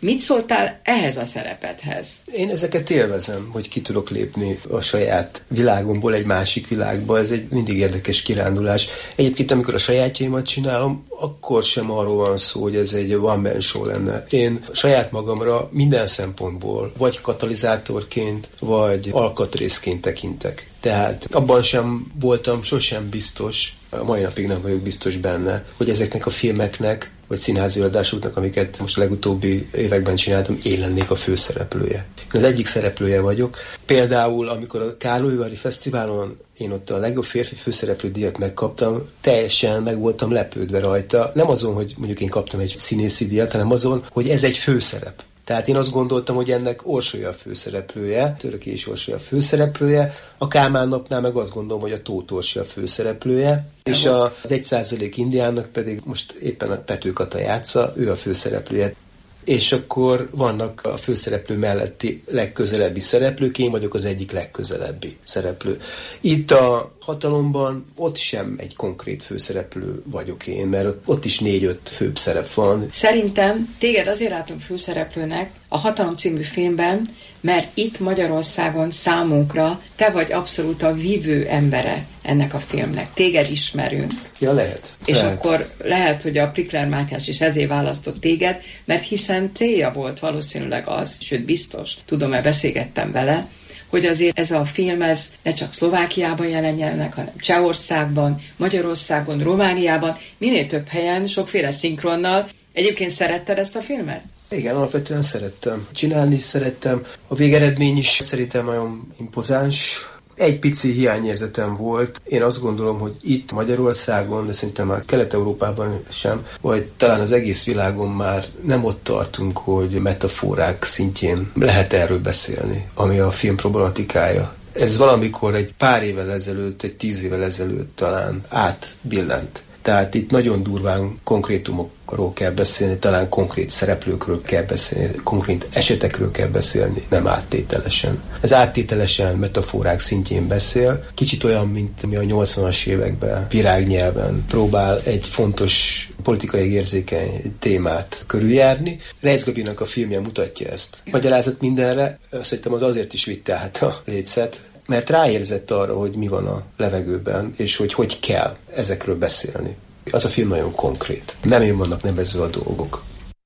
E: Mit szóltál ehhez a szerepedhez?
F: Én ezeket élvezem, hogy ki tudok lépni a saját világomból egy másik világba. Ez egy mindig érdekes kirándulás. Egyébként, amikor a sajátjaimat csinálom, akkor sem arról van szó, hogy ez egy one-man show lenne. Én saját magamra minden szempontból vagy katalizátorként, vagy alkatrészként tekintek. Tehát abban sem voltam sosem biztos, a mai napig nem vagyok biztos benne, hogy ezeknek a filmeknek, vagy színházi adásoknak, amiket most a legutóbbi években csináltam, én lennék a főszereplője. Én az egyik szereplője vagyok. Például, amikor a Károlyvári Fesztiválon én ott a legjobb férfi főszereplő díjat megkaptam, teljesen meg voltam lepődve rajta. Nem azon, hogy mondjuk én kaptam egy színészi díjat, hanem azon, hogy ez egy főszerep. Tehát én azt gondoltam, hogy ennek Orsolya a főszereplője, Törökés Orsolya a főszereplője, a Kálmán napnál meg azt gondolom, hogy a Tóth Orsi a főszereplője, és az egy százalék indiánnak pedig most éppen a Pető Kata játsza, ő a főszereplője. És akkor vannak a főszereplő melletti legközelebbi szereplők, én vagyok az egyik legközelebbi szereplő. Itt a Hatalomban ott sem egy konkrét főszereplő vagyok én, mert ott, ott is négy-öt főbb szerep van.
E: Szerintem téged azért látunk főszereplőnek a Hatalom című filmben, mert itt Magyarországon számunkra te vagy abszolút a vívő embere ennek a filmnek. Téged ismerünk.
F: Ja, lehet.
E: És
F: lehet.
E: akkor lehet, hogy a Prikler Mátyás is ezért választott téged, mert hiszen célja volt valószínűleg az, sőt biztos, tudom-e, beszélgettem vele, hogy azért ez a film ez ne csak Szlovákiában jelenjenek, hanem Csehországban, Magyarországon, Romániában, minél több helyen, sokféle szinkronnal. Egyébként szeretted ezt a filmet?
F: Igen, alapvetően szerettem. Csinálni is szerettem. A végeredmény is szerintem nagyon impozáns. Egy pici hiányérzetem volt. Én azt gondolom, hogy itt Magyarországon, de szerintem már Kelet-Európában sem, vagy talán az egész világon már nem ott tartunk, hogy metaforák szintjén lehet erről beszélni, ami a film problematikája. Ez valamikor egy pár évvel ezelőtt, egy tíz évvel ezelőtt talán átbillent. Tehát itt nagyon durván konkrétumokról kell beszélni, talán konkrét szereplőkről kell beszélni, konkrét esetekről kell beszélni, nem áttételesen. Ez áttételesen metaforák szintjén beszél, kicsit olyan, mint mi a nyolcvanas években virágnyelven próbál egy fontos politikai érzékeny témát körüljárni. Reisz Gabinak a filmje mutatja ezt. Magyarázat mindenre, szerintem az azért is vitte át a lécet, mert ráérzett arra, hogy mi van a levegőben, és hogy hogy kell ezekről beszélni. Az a film nagyon konkrét. Nem én vannak nevezve a dolgok.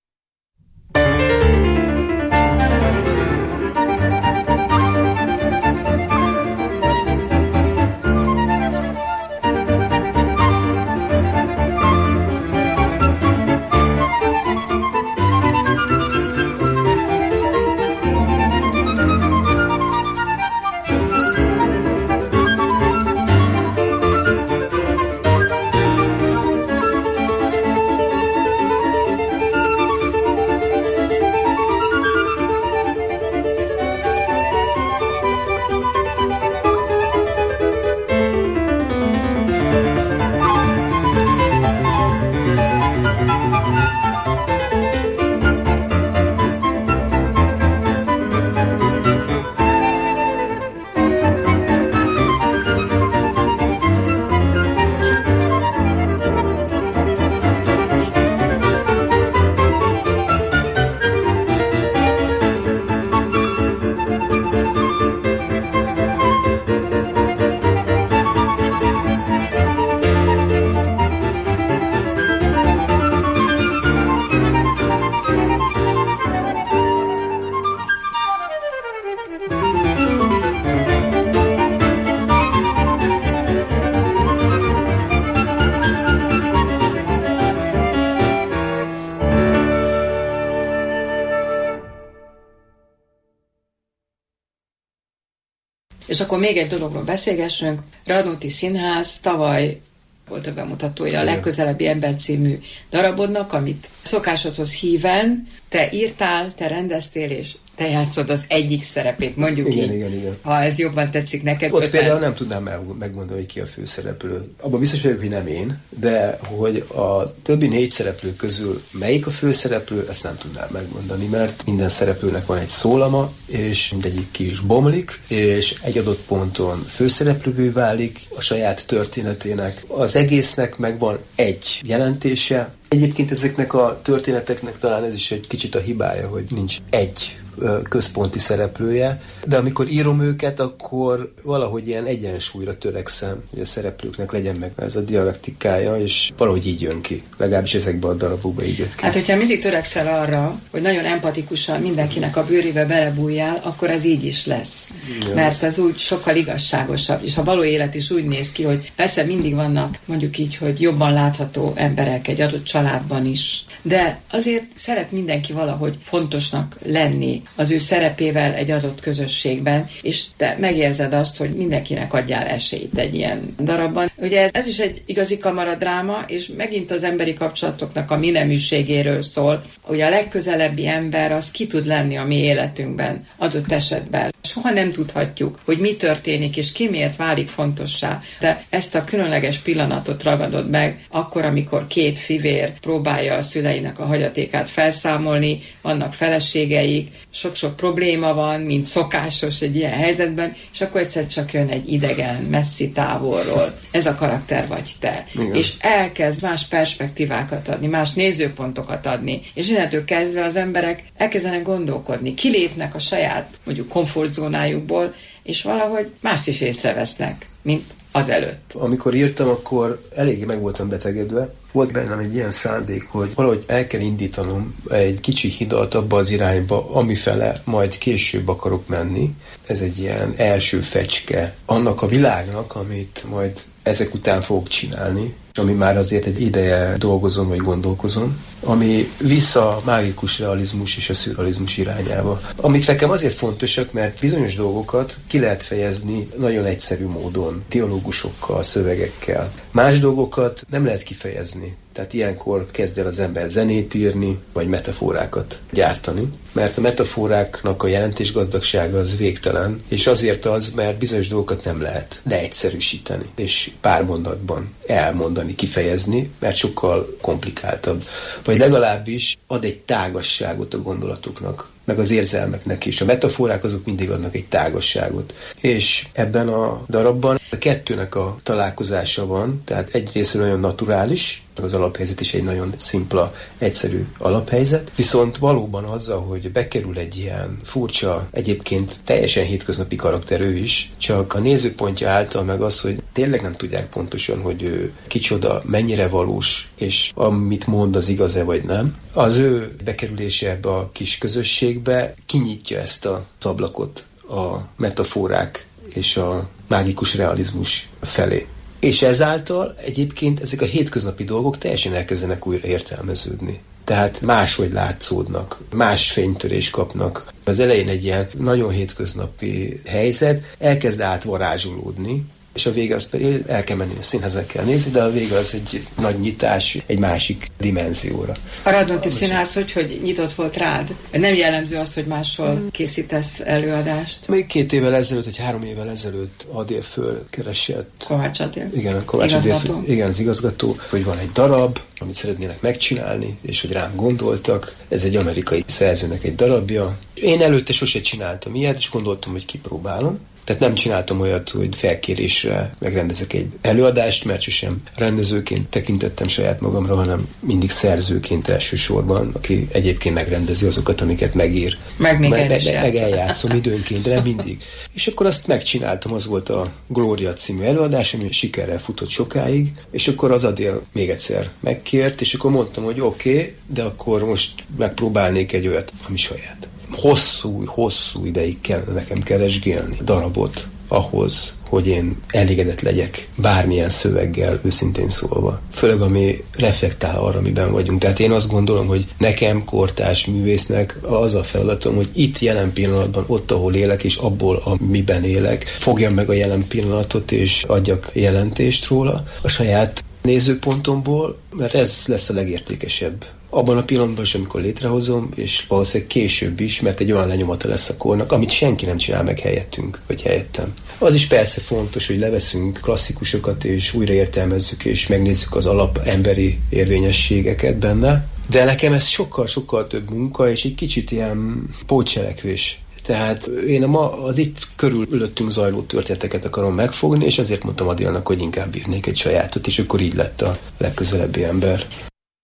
E: És akkor még egy dologról beszélgessünk. Radnóti Színház tavaly volt a bemutatója a Legközelebbi ember című darabodnak, amit szokásodhoz híven te írtál, te rendeztél, és te játszod az egyik szerepét, mondjuk
F: igen,
E: így.
F: Igen, igen.
E: Ha ez jobban tetszik neked.
F: Ott
E: öten...
F: például nem tudnám megmondani, hogy ki a főszereplő. Abban biztos vagyok, hogy nem én, de hogy a többi négy szereplő közül melyik a főszereplő, ezt nem tudnám megmondani, mert minden szereplőnek van egy szólama, és mindegyik ki is bomlik, és egy adott ponton főszereplővé válik a saját történetének. Az egésznek megvan egy jelentése. Egyébként ezeknek a történeteknek talán ez is egy kicsit a hibája, hogy nincs egy központi szereplője, de amikor írom őket, akkor valahogy ilyen egyensúlyra törekszem, hogy a szereplőknek legyen meg ez a dialektikája, és valahogy így jön ki. Legalábbis ezekben a darabokban így jött ki.
E: Hát, hogyha mindig törekszel arra, hogy nagyon empatikusan mindenkinek a bőrébe belebújjál, akkor ez így is lesz. Ja, mert ez úgy sokkal igazságosabb, és a való élet is úgy néz ki, hogy persze mindig vannak, mondjuk így, hogy jobban látható emberek egy adott családban is, de azért szeret mindenki valahogy fontosnak lenni az ő szerepével egy adott közösségben, és te megérzed azt, hogy mindenkinek adjál esélyt egy ilyen darabban. Ugye ez, ez is egy igazi kamaradráma, és megint az emberi kapcsolatoknak a mineműségéről szól. Ugye a legközelebbi ember az ki tud lenni a mi életünkben, adott esetben. Soha nem tudhatjuk, hogy mi történik, és ki miért válik fontossá. De ezt a különleges pillanatot ragadod meg, akkor, amikor két fivér próbálja a szüleinek a hagyatékát felszámolni, vannak feleségeik, sok-sok probléma van, mint szokásos egy ilyen helyzetben, és akkor egyszer csak jön egy idegen, messzi távolról. Ez a karakter vagy te. Igen. És elkezd más perspektívákat adni, más nézőpontokat adni, és innentől kezdve az emberek elkezdenek gondolkodni, kilépnek a saját, mondjuk komfortzónájukból, és valahogy mást is észrevesznek, mint azelőtt.
F: Amikor írtam, akkor eléggé meg voltam betegedve. Volt bennem egy ilyen szándék, hogy valahogy el kell indítanom egy kicsi hidat abba az irányba, amifele majd később akarok menni. Ez egy ilyen első fecske annak a világnak, amit majd ezek után fogok csinálni, ami már azért egy ideje dolgozom, vagy gondolkozom, ami vissza a mágikus realizmus és a szürrealizmus irányába. Amik nekem azért fontosak, mert bizonyos dolgokat ki lehet fejezni nagyon egyszerű módon, dialógusokkal, szövegekkel. Más dolgokat nem lehet kifejezni. Tehát ilyenkor kezd el az ember zenét írni, vagy metaforákat gyártani, mert a metaforáknak a jelentésgazdagsága az végtelen, és azért az, mert bizonyos dolgokat nem lehet leegyszerűsíteni, és pár mondatban elmondani, kifejezni, mert sokkal komplikáltabb. Vagy legalábbis ad egy tágasságot a gondolatoknak, meg az érzelmeknek is. A metaforák azok mindig adnak egy tágasságot. És ebben a darabban a kettőnek a találkozása van, tehát egyrészt nagyon naturális, az alaphelyzet is egy nagyon szimpla, egyszerű alaphelyzet, viszont valóban azzal, hogy bekerül egy ilyen furcsa, egyébként teljesen hétköznapi karakter ő is, csak a nézőpontja által meg az, hogy tényleg nem tudják pontosan, hogy ő kicsoda, mennyire valós, és amit mond, az igaz-e vagy nem. Az ő bekerülése ebbe a kis közösségbe kinyitja ezt az ablakot a metaforák és a mágikus realizmus felé. És ezáltal egyébként ezek a hétköznapi dolgok teljesen elkezdenek újra értelmeződni. Tehát máshogy látszódnak, más fénytörést kapnak. Az elején egy ilyen nagyon hétköznapi helyzet elkezd átvarázsolódni, és a vége az pedig el kell menni, a színházat kell nézni, de a vége az egy nagy nyitás egy másik dimenzióra.
E: A Radnóti Színház hogy, hogy nyitott volt rád? Nem jellemző az, hogy máshol készítesz előadást?
F: Még két évvel ezelőtt, vagy három évvel ezelőtt Adél fölkeresett.
E: Kovács Adél.
F: Igen, a Kovács Adél. Igen, az igazgató, hogy van egy darab, amit szeretnének megcsinálni, és hogy rám gondoltak. Ez egy amerikai szerzőnek egy darabja. Én előtte sose csináltam ilyet, és gondoltam, hogy kipróbálom. Tehát nem csináltam olyat, hogy felkérésre megrendezek egy előadást, mert sosem rendezőként tekintettem saját magamra, hanem mindig szerzőként elsősorban, aki egyébként megrendezi azokat, amiket megír.
E: Meg még
F: meg,
E: el is
F: meg, meg eljátszom időnként, de nem mindig. És akkor azt megcsináltam, az volt a Glória című előadás, ami sikerrel futott sokáig, és akkor az Adél még egyszer megkért, és akkor mondtam, hogy oké, okay, de akkor most megpróbálnék egy olyat, ami saját. Hosszú, hosszú ideig kell nekem keresgélni darabot ahhoz, hogy én elégedett legyek bármilyen szöveggel, őszintén szólva. Főleg, ami reflektál arra, amiben vagyunk. Tehát én azt gondolom, hogy nekem, kortárs művésznek az a feladatom, hogy itt jelen pillanatban, ott, ahol élek, és abból, amiben élek, fogjam meg a jelen pillanatot, és adjak jelentést róla a saját nézőpontomból, mert ez lesz a legértékesebb. Abban a pillanatban is, amikor létrehozom, és valószínűleg később is, mert egy olyan lenyomata lesz a kornak, amit senki nem csinál meg helyettünk, vagy helyettem. Az is persze fontos, hogy leveszünk klasszikusokat, és újraértelmezzük, és megnézzük az alap emberi érvényességeket benne, de nekem ez sokkal-sokkal több munka, és egy kicsit ilyen pótcselekvés. Tehát én a ma az itt körülöttünk zajló történeteket akarom megfogni, és ezért mondtam Adélnak, hogy inkább írnék egy sajátot, és akkor így lett a legközelebbi ember.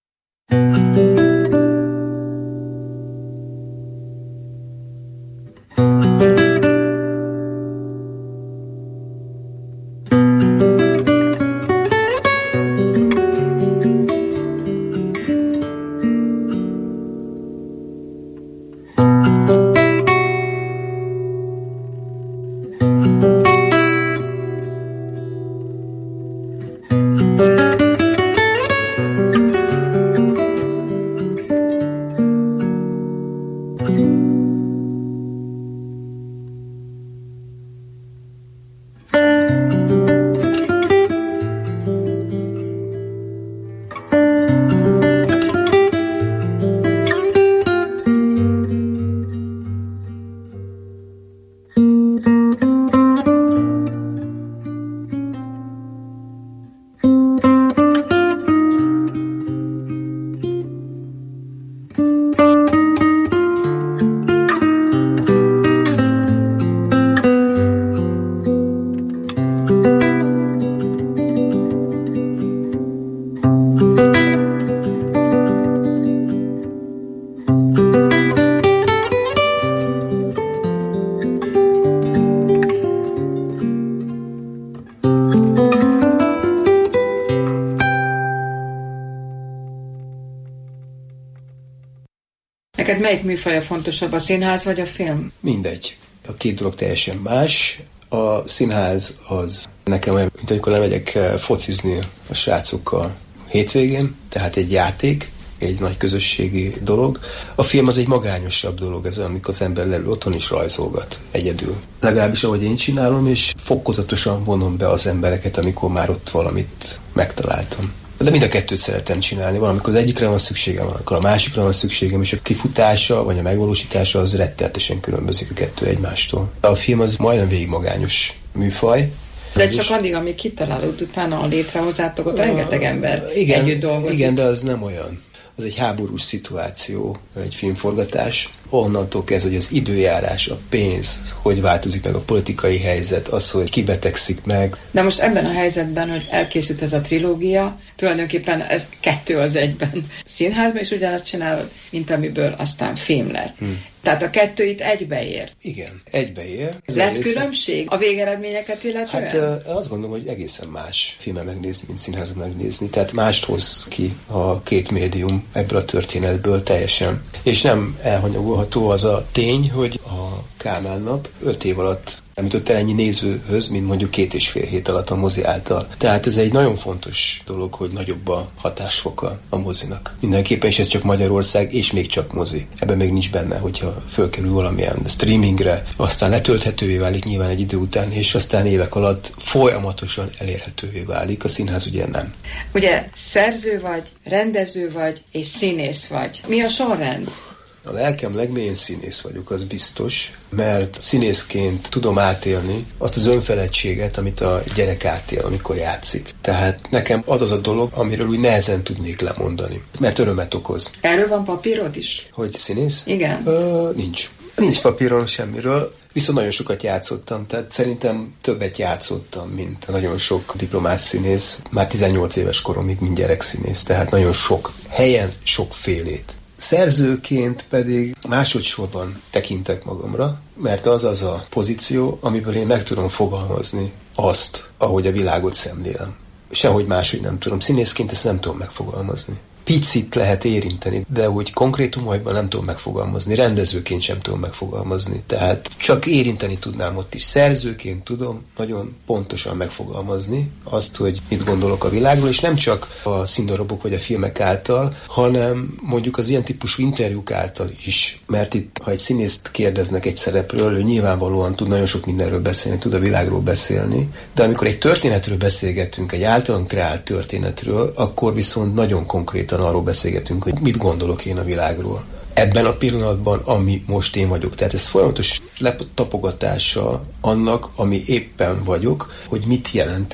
E: Neked melyik műfaja fontosabb, a színház vagy a film?
F: Mindegy. A két dolog teljesen más. A színház az nekem olyan, mint amikor lemegyek focizni a srácokkal hétvégén, tehát egy játék, egy nagy közösségi dolog. A film az egy magányosabb dolog, ez olyan, amikor az ember leül otthon is rajzolgat egyedül. Legalábbis ahogy én csinálom, és fokozatosan vonom be az embereket, amikor már ott valamit megtaláltam. De mind a kettőt szeretem csinálni. Valamikor az egyikre van szükségem, valamikor a másikra van szükségem, és a kifutása vagy a megvalósítása az rettenetesen különbözik a kettő egymástól. A film az majdnem végig magányos műfaj.
E: De csak addig, amíg kitalálod, utána a létrehozzátok, ott rengeteg ember igen, együtt dolgozik.
F: Igen, de az nem olyan. Az egy háborús szituáció, egy filmforgatás. Onnantól kezdve, hogy az időjárás, a pénz, hogy változik meg a politikai helyzet, az, hogy ki betegszik meg.
E: De most ebben a helyzetben, hogy elkészült ez a trilógia, tulajdonképpen ez kettő az egyben. Színházban is ugyanazt csinálod, mint amiből aztán film lett. Hmm. Tehát a kettő itt egybeér.
F: Igen, egybeér.
E: Lett különbség a végeredményeket illetően?
F: Hát azt gondolom, hogy egészen más filmet megnézni, mint színházban megnézni. Tehát mást hoz ki a két médium ebből a történetből teljesen. És nem elhanyagolható az a tény, hogy a Kálmán nap öt év alatt nem jutott el ennyi nézőhöz, mint mondjuk két és fél hét alatt a mozi által. Tehát ez egy nagyon fontos dolog, hogy nagyobb a hatásfoka a mozinak. Mindenképpen, és ez csak Magyarország, és még csak mozi. Ebben még nincs benne, hogyha fölkerül valamilyen streamingre, aztán letölthetővé válik nyilván egy idő után, és aztán évek alatt folyamatosan elérhetővé válik. A színház ugye nem.
E: Ugye szerző vagy, rendező vagy, és színész vagy. Mi a sorrend?
F: A lelkem legmélyén színész vagyok, az biztos, mert színészként tudom átélni azt az önfeledtséget, amit a gyerek átél, amikor játszik. Tehát nekem az az a dolog, amiről úgy nehezen tudnék lemondani, mert örömet okoz.
E: Erről van papírod is?
F: Hogy színész?
E: Igen.
F: Ö, nincs. Nincs papíron semmiről, viszont nagyon sokat játszottam, tehát szerintem többet játszottam, mint nagyon sok diplomás színész, már tizennyolc éves koromig, mint gyerekszínész, tehát nagyon sok helyen, sokfélét. Szerzőként pedig másodszorban tekintek magamra, mert az az a pozíció, amiből én meg tudom fogalmazni azt, ahogy a világot szemlélem. Sehogy máshogy nem tudom. Színészként ezt nem tudom megfogalmazni. Picit lehet érinteni, de úgy konkrétumokban nem tudom megfogalmazni, rendezőként sem tudom megfogalmazni. Tehát csak érinteni tudnám ott is. Szerzőként tudom nagyon pontosan megfogalmazni azt, hogy mit gondolok a világról, és nem csak a színdarabok vagy a filmek által, hanem mondjuk az ilyen típusú interjúk által is. Mert itt, ha egy színészt kérdeznek egy szerepről, ő nyilvánvalóan tud nagyon sok mindenről beszélni, tud a világról beszélni, de amikor egy történetről beszélgetünk, egy általán kreált történetről, akkor viszont nagyon konkrét arról beszélgetünk, hogy mit gondolok én a világról. Ebben a pillanatban, ami most én vagyok. Tehát ez folyamatos letapogatása annak, ami éppen vagyok, hogy mit jelentek,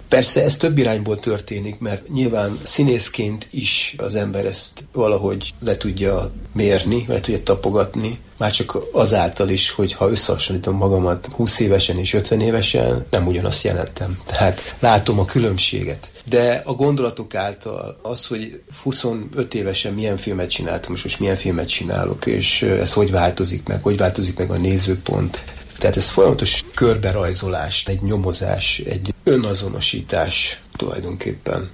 F: Persze ez több irányból történik, mert nyilván színészként is az ember ezt valahogy le tudja mérni, le tudja tapogatni, már csak azáltal is, hogy ha összehasonlítom magamat húsz évesen és ötven évesen, nem ugyanazt jelentem. Tehát látom a különbséget. De a gondolatok által az, hogy huszonöt évesen milyen filmet csináltam, és most milyen filmet csinálok, és ez hogy változik meg, hogy változik meg a nézőpont. Tehát ez folyamatos körberajzolás, egy nyomozás, egy önazonosítás tulajdonképpen.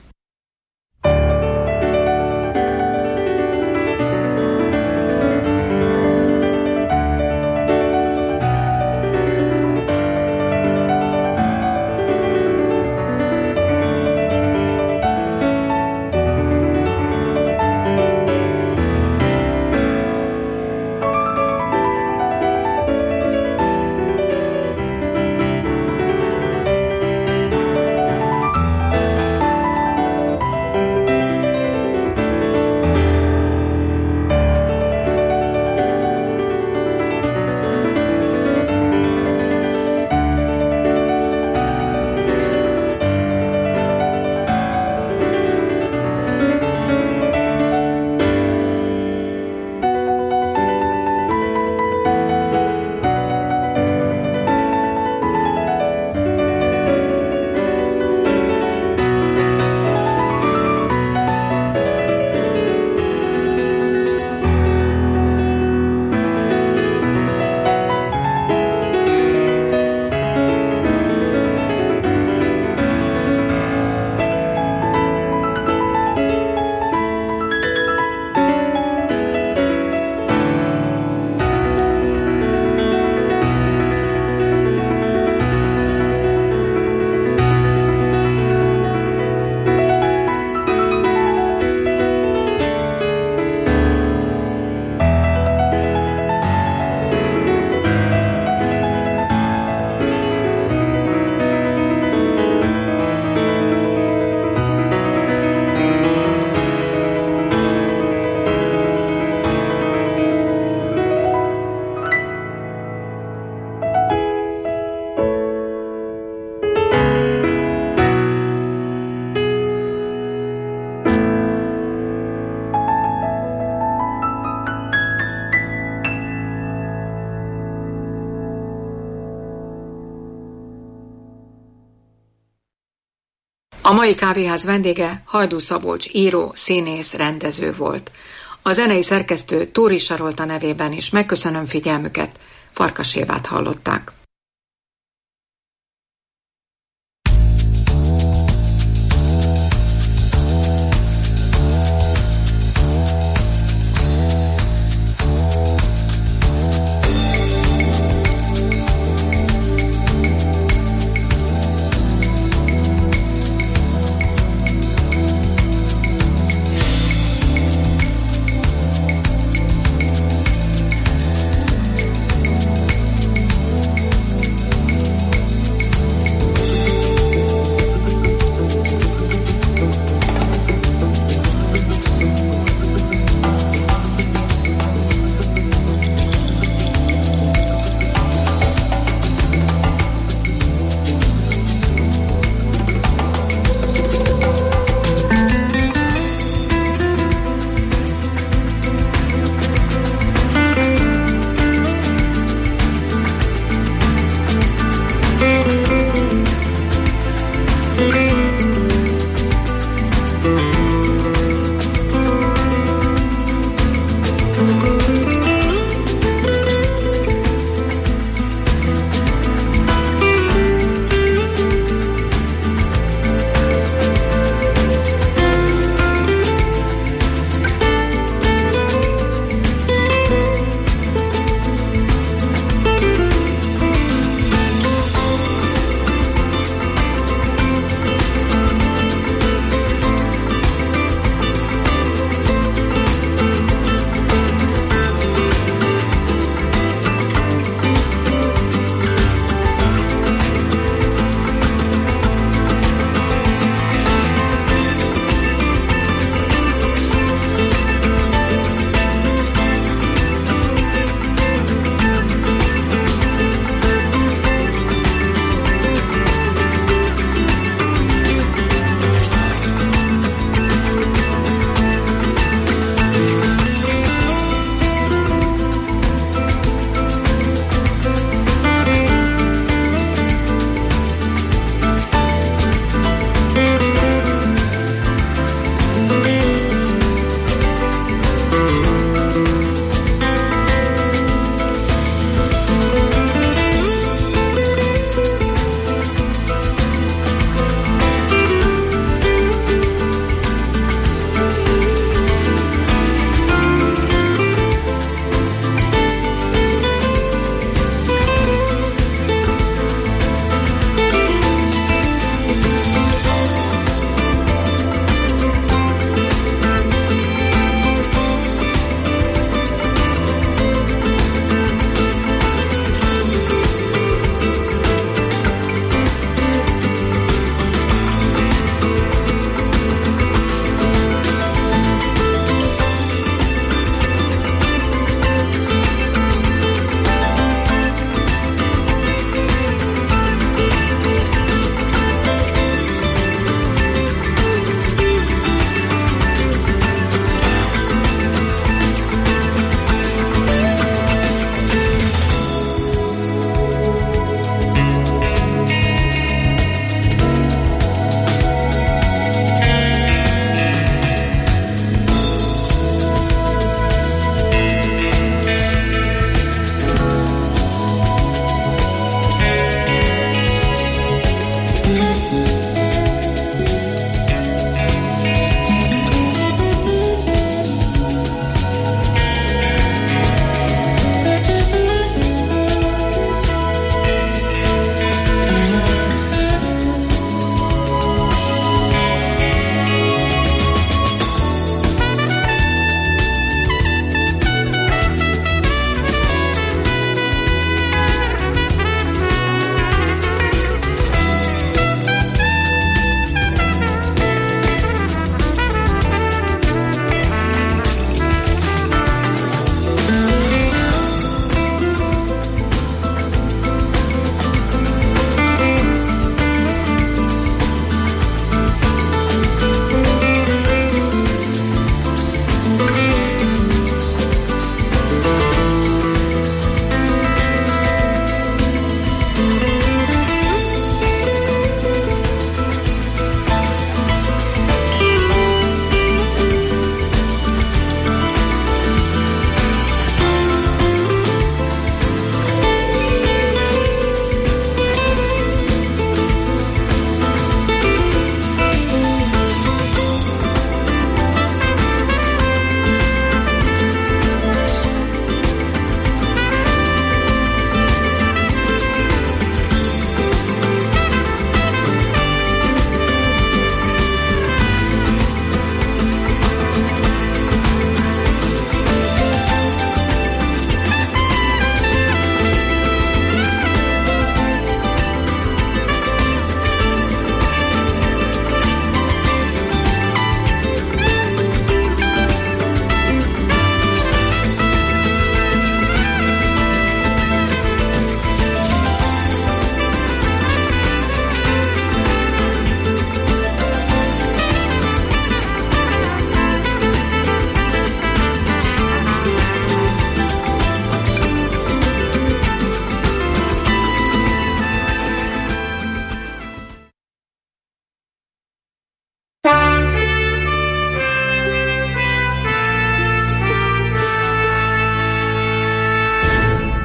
E: A mai kávéház vendége Hajdú Szabolcs író, színész, rendező volt. A zenei szerkesztő Tóri Sarolta nevében is megköszönöm figyelmüket, Farkas Évát hallották.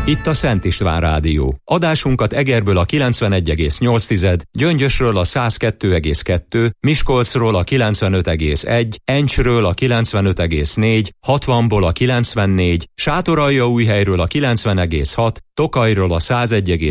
A: Itt a Szent István Rádió. Adásunkat Egerből a kilencvenegy egész nyolc, Gyöngyösről a száz kettő egész kettő, Miskolcról a kilencvenöt egész egy, Encsről a kilencvenöt egész négy, hatvanból a kilencvennégy, Sátoraljaújhelyről a kilencven egész hat, Tokajról a száz egy egész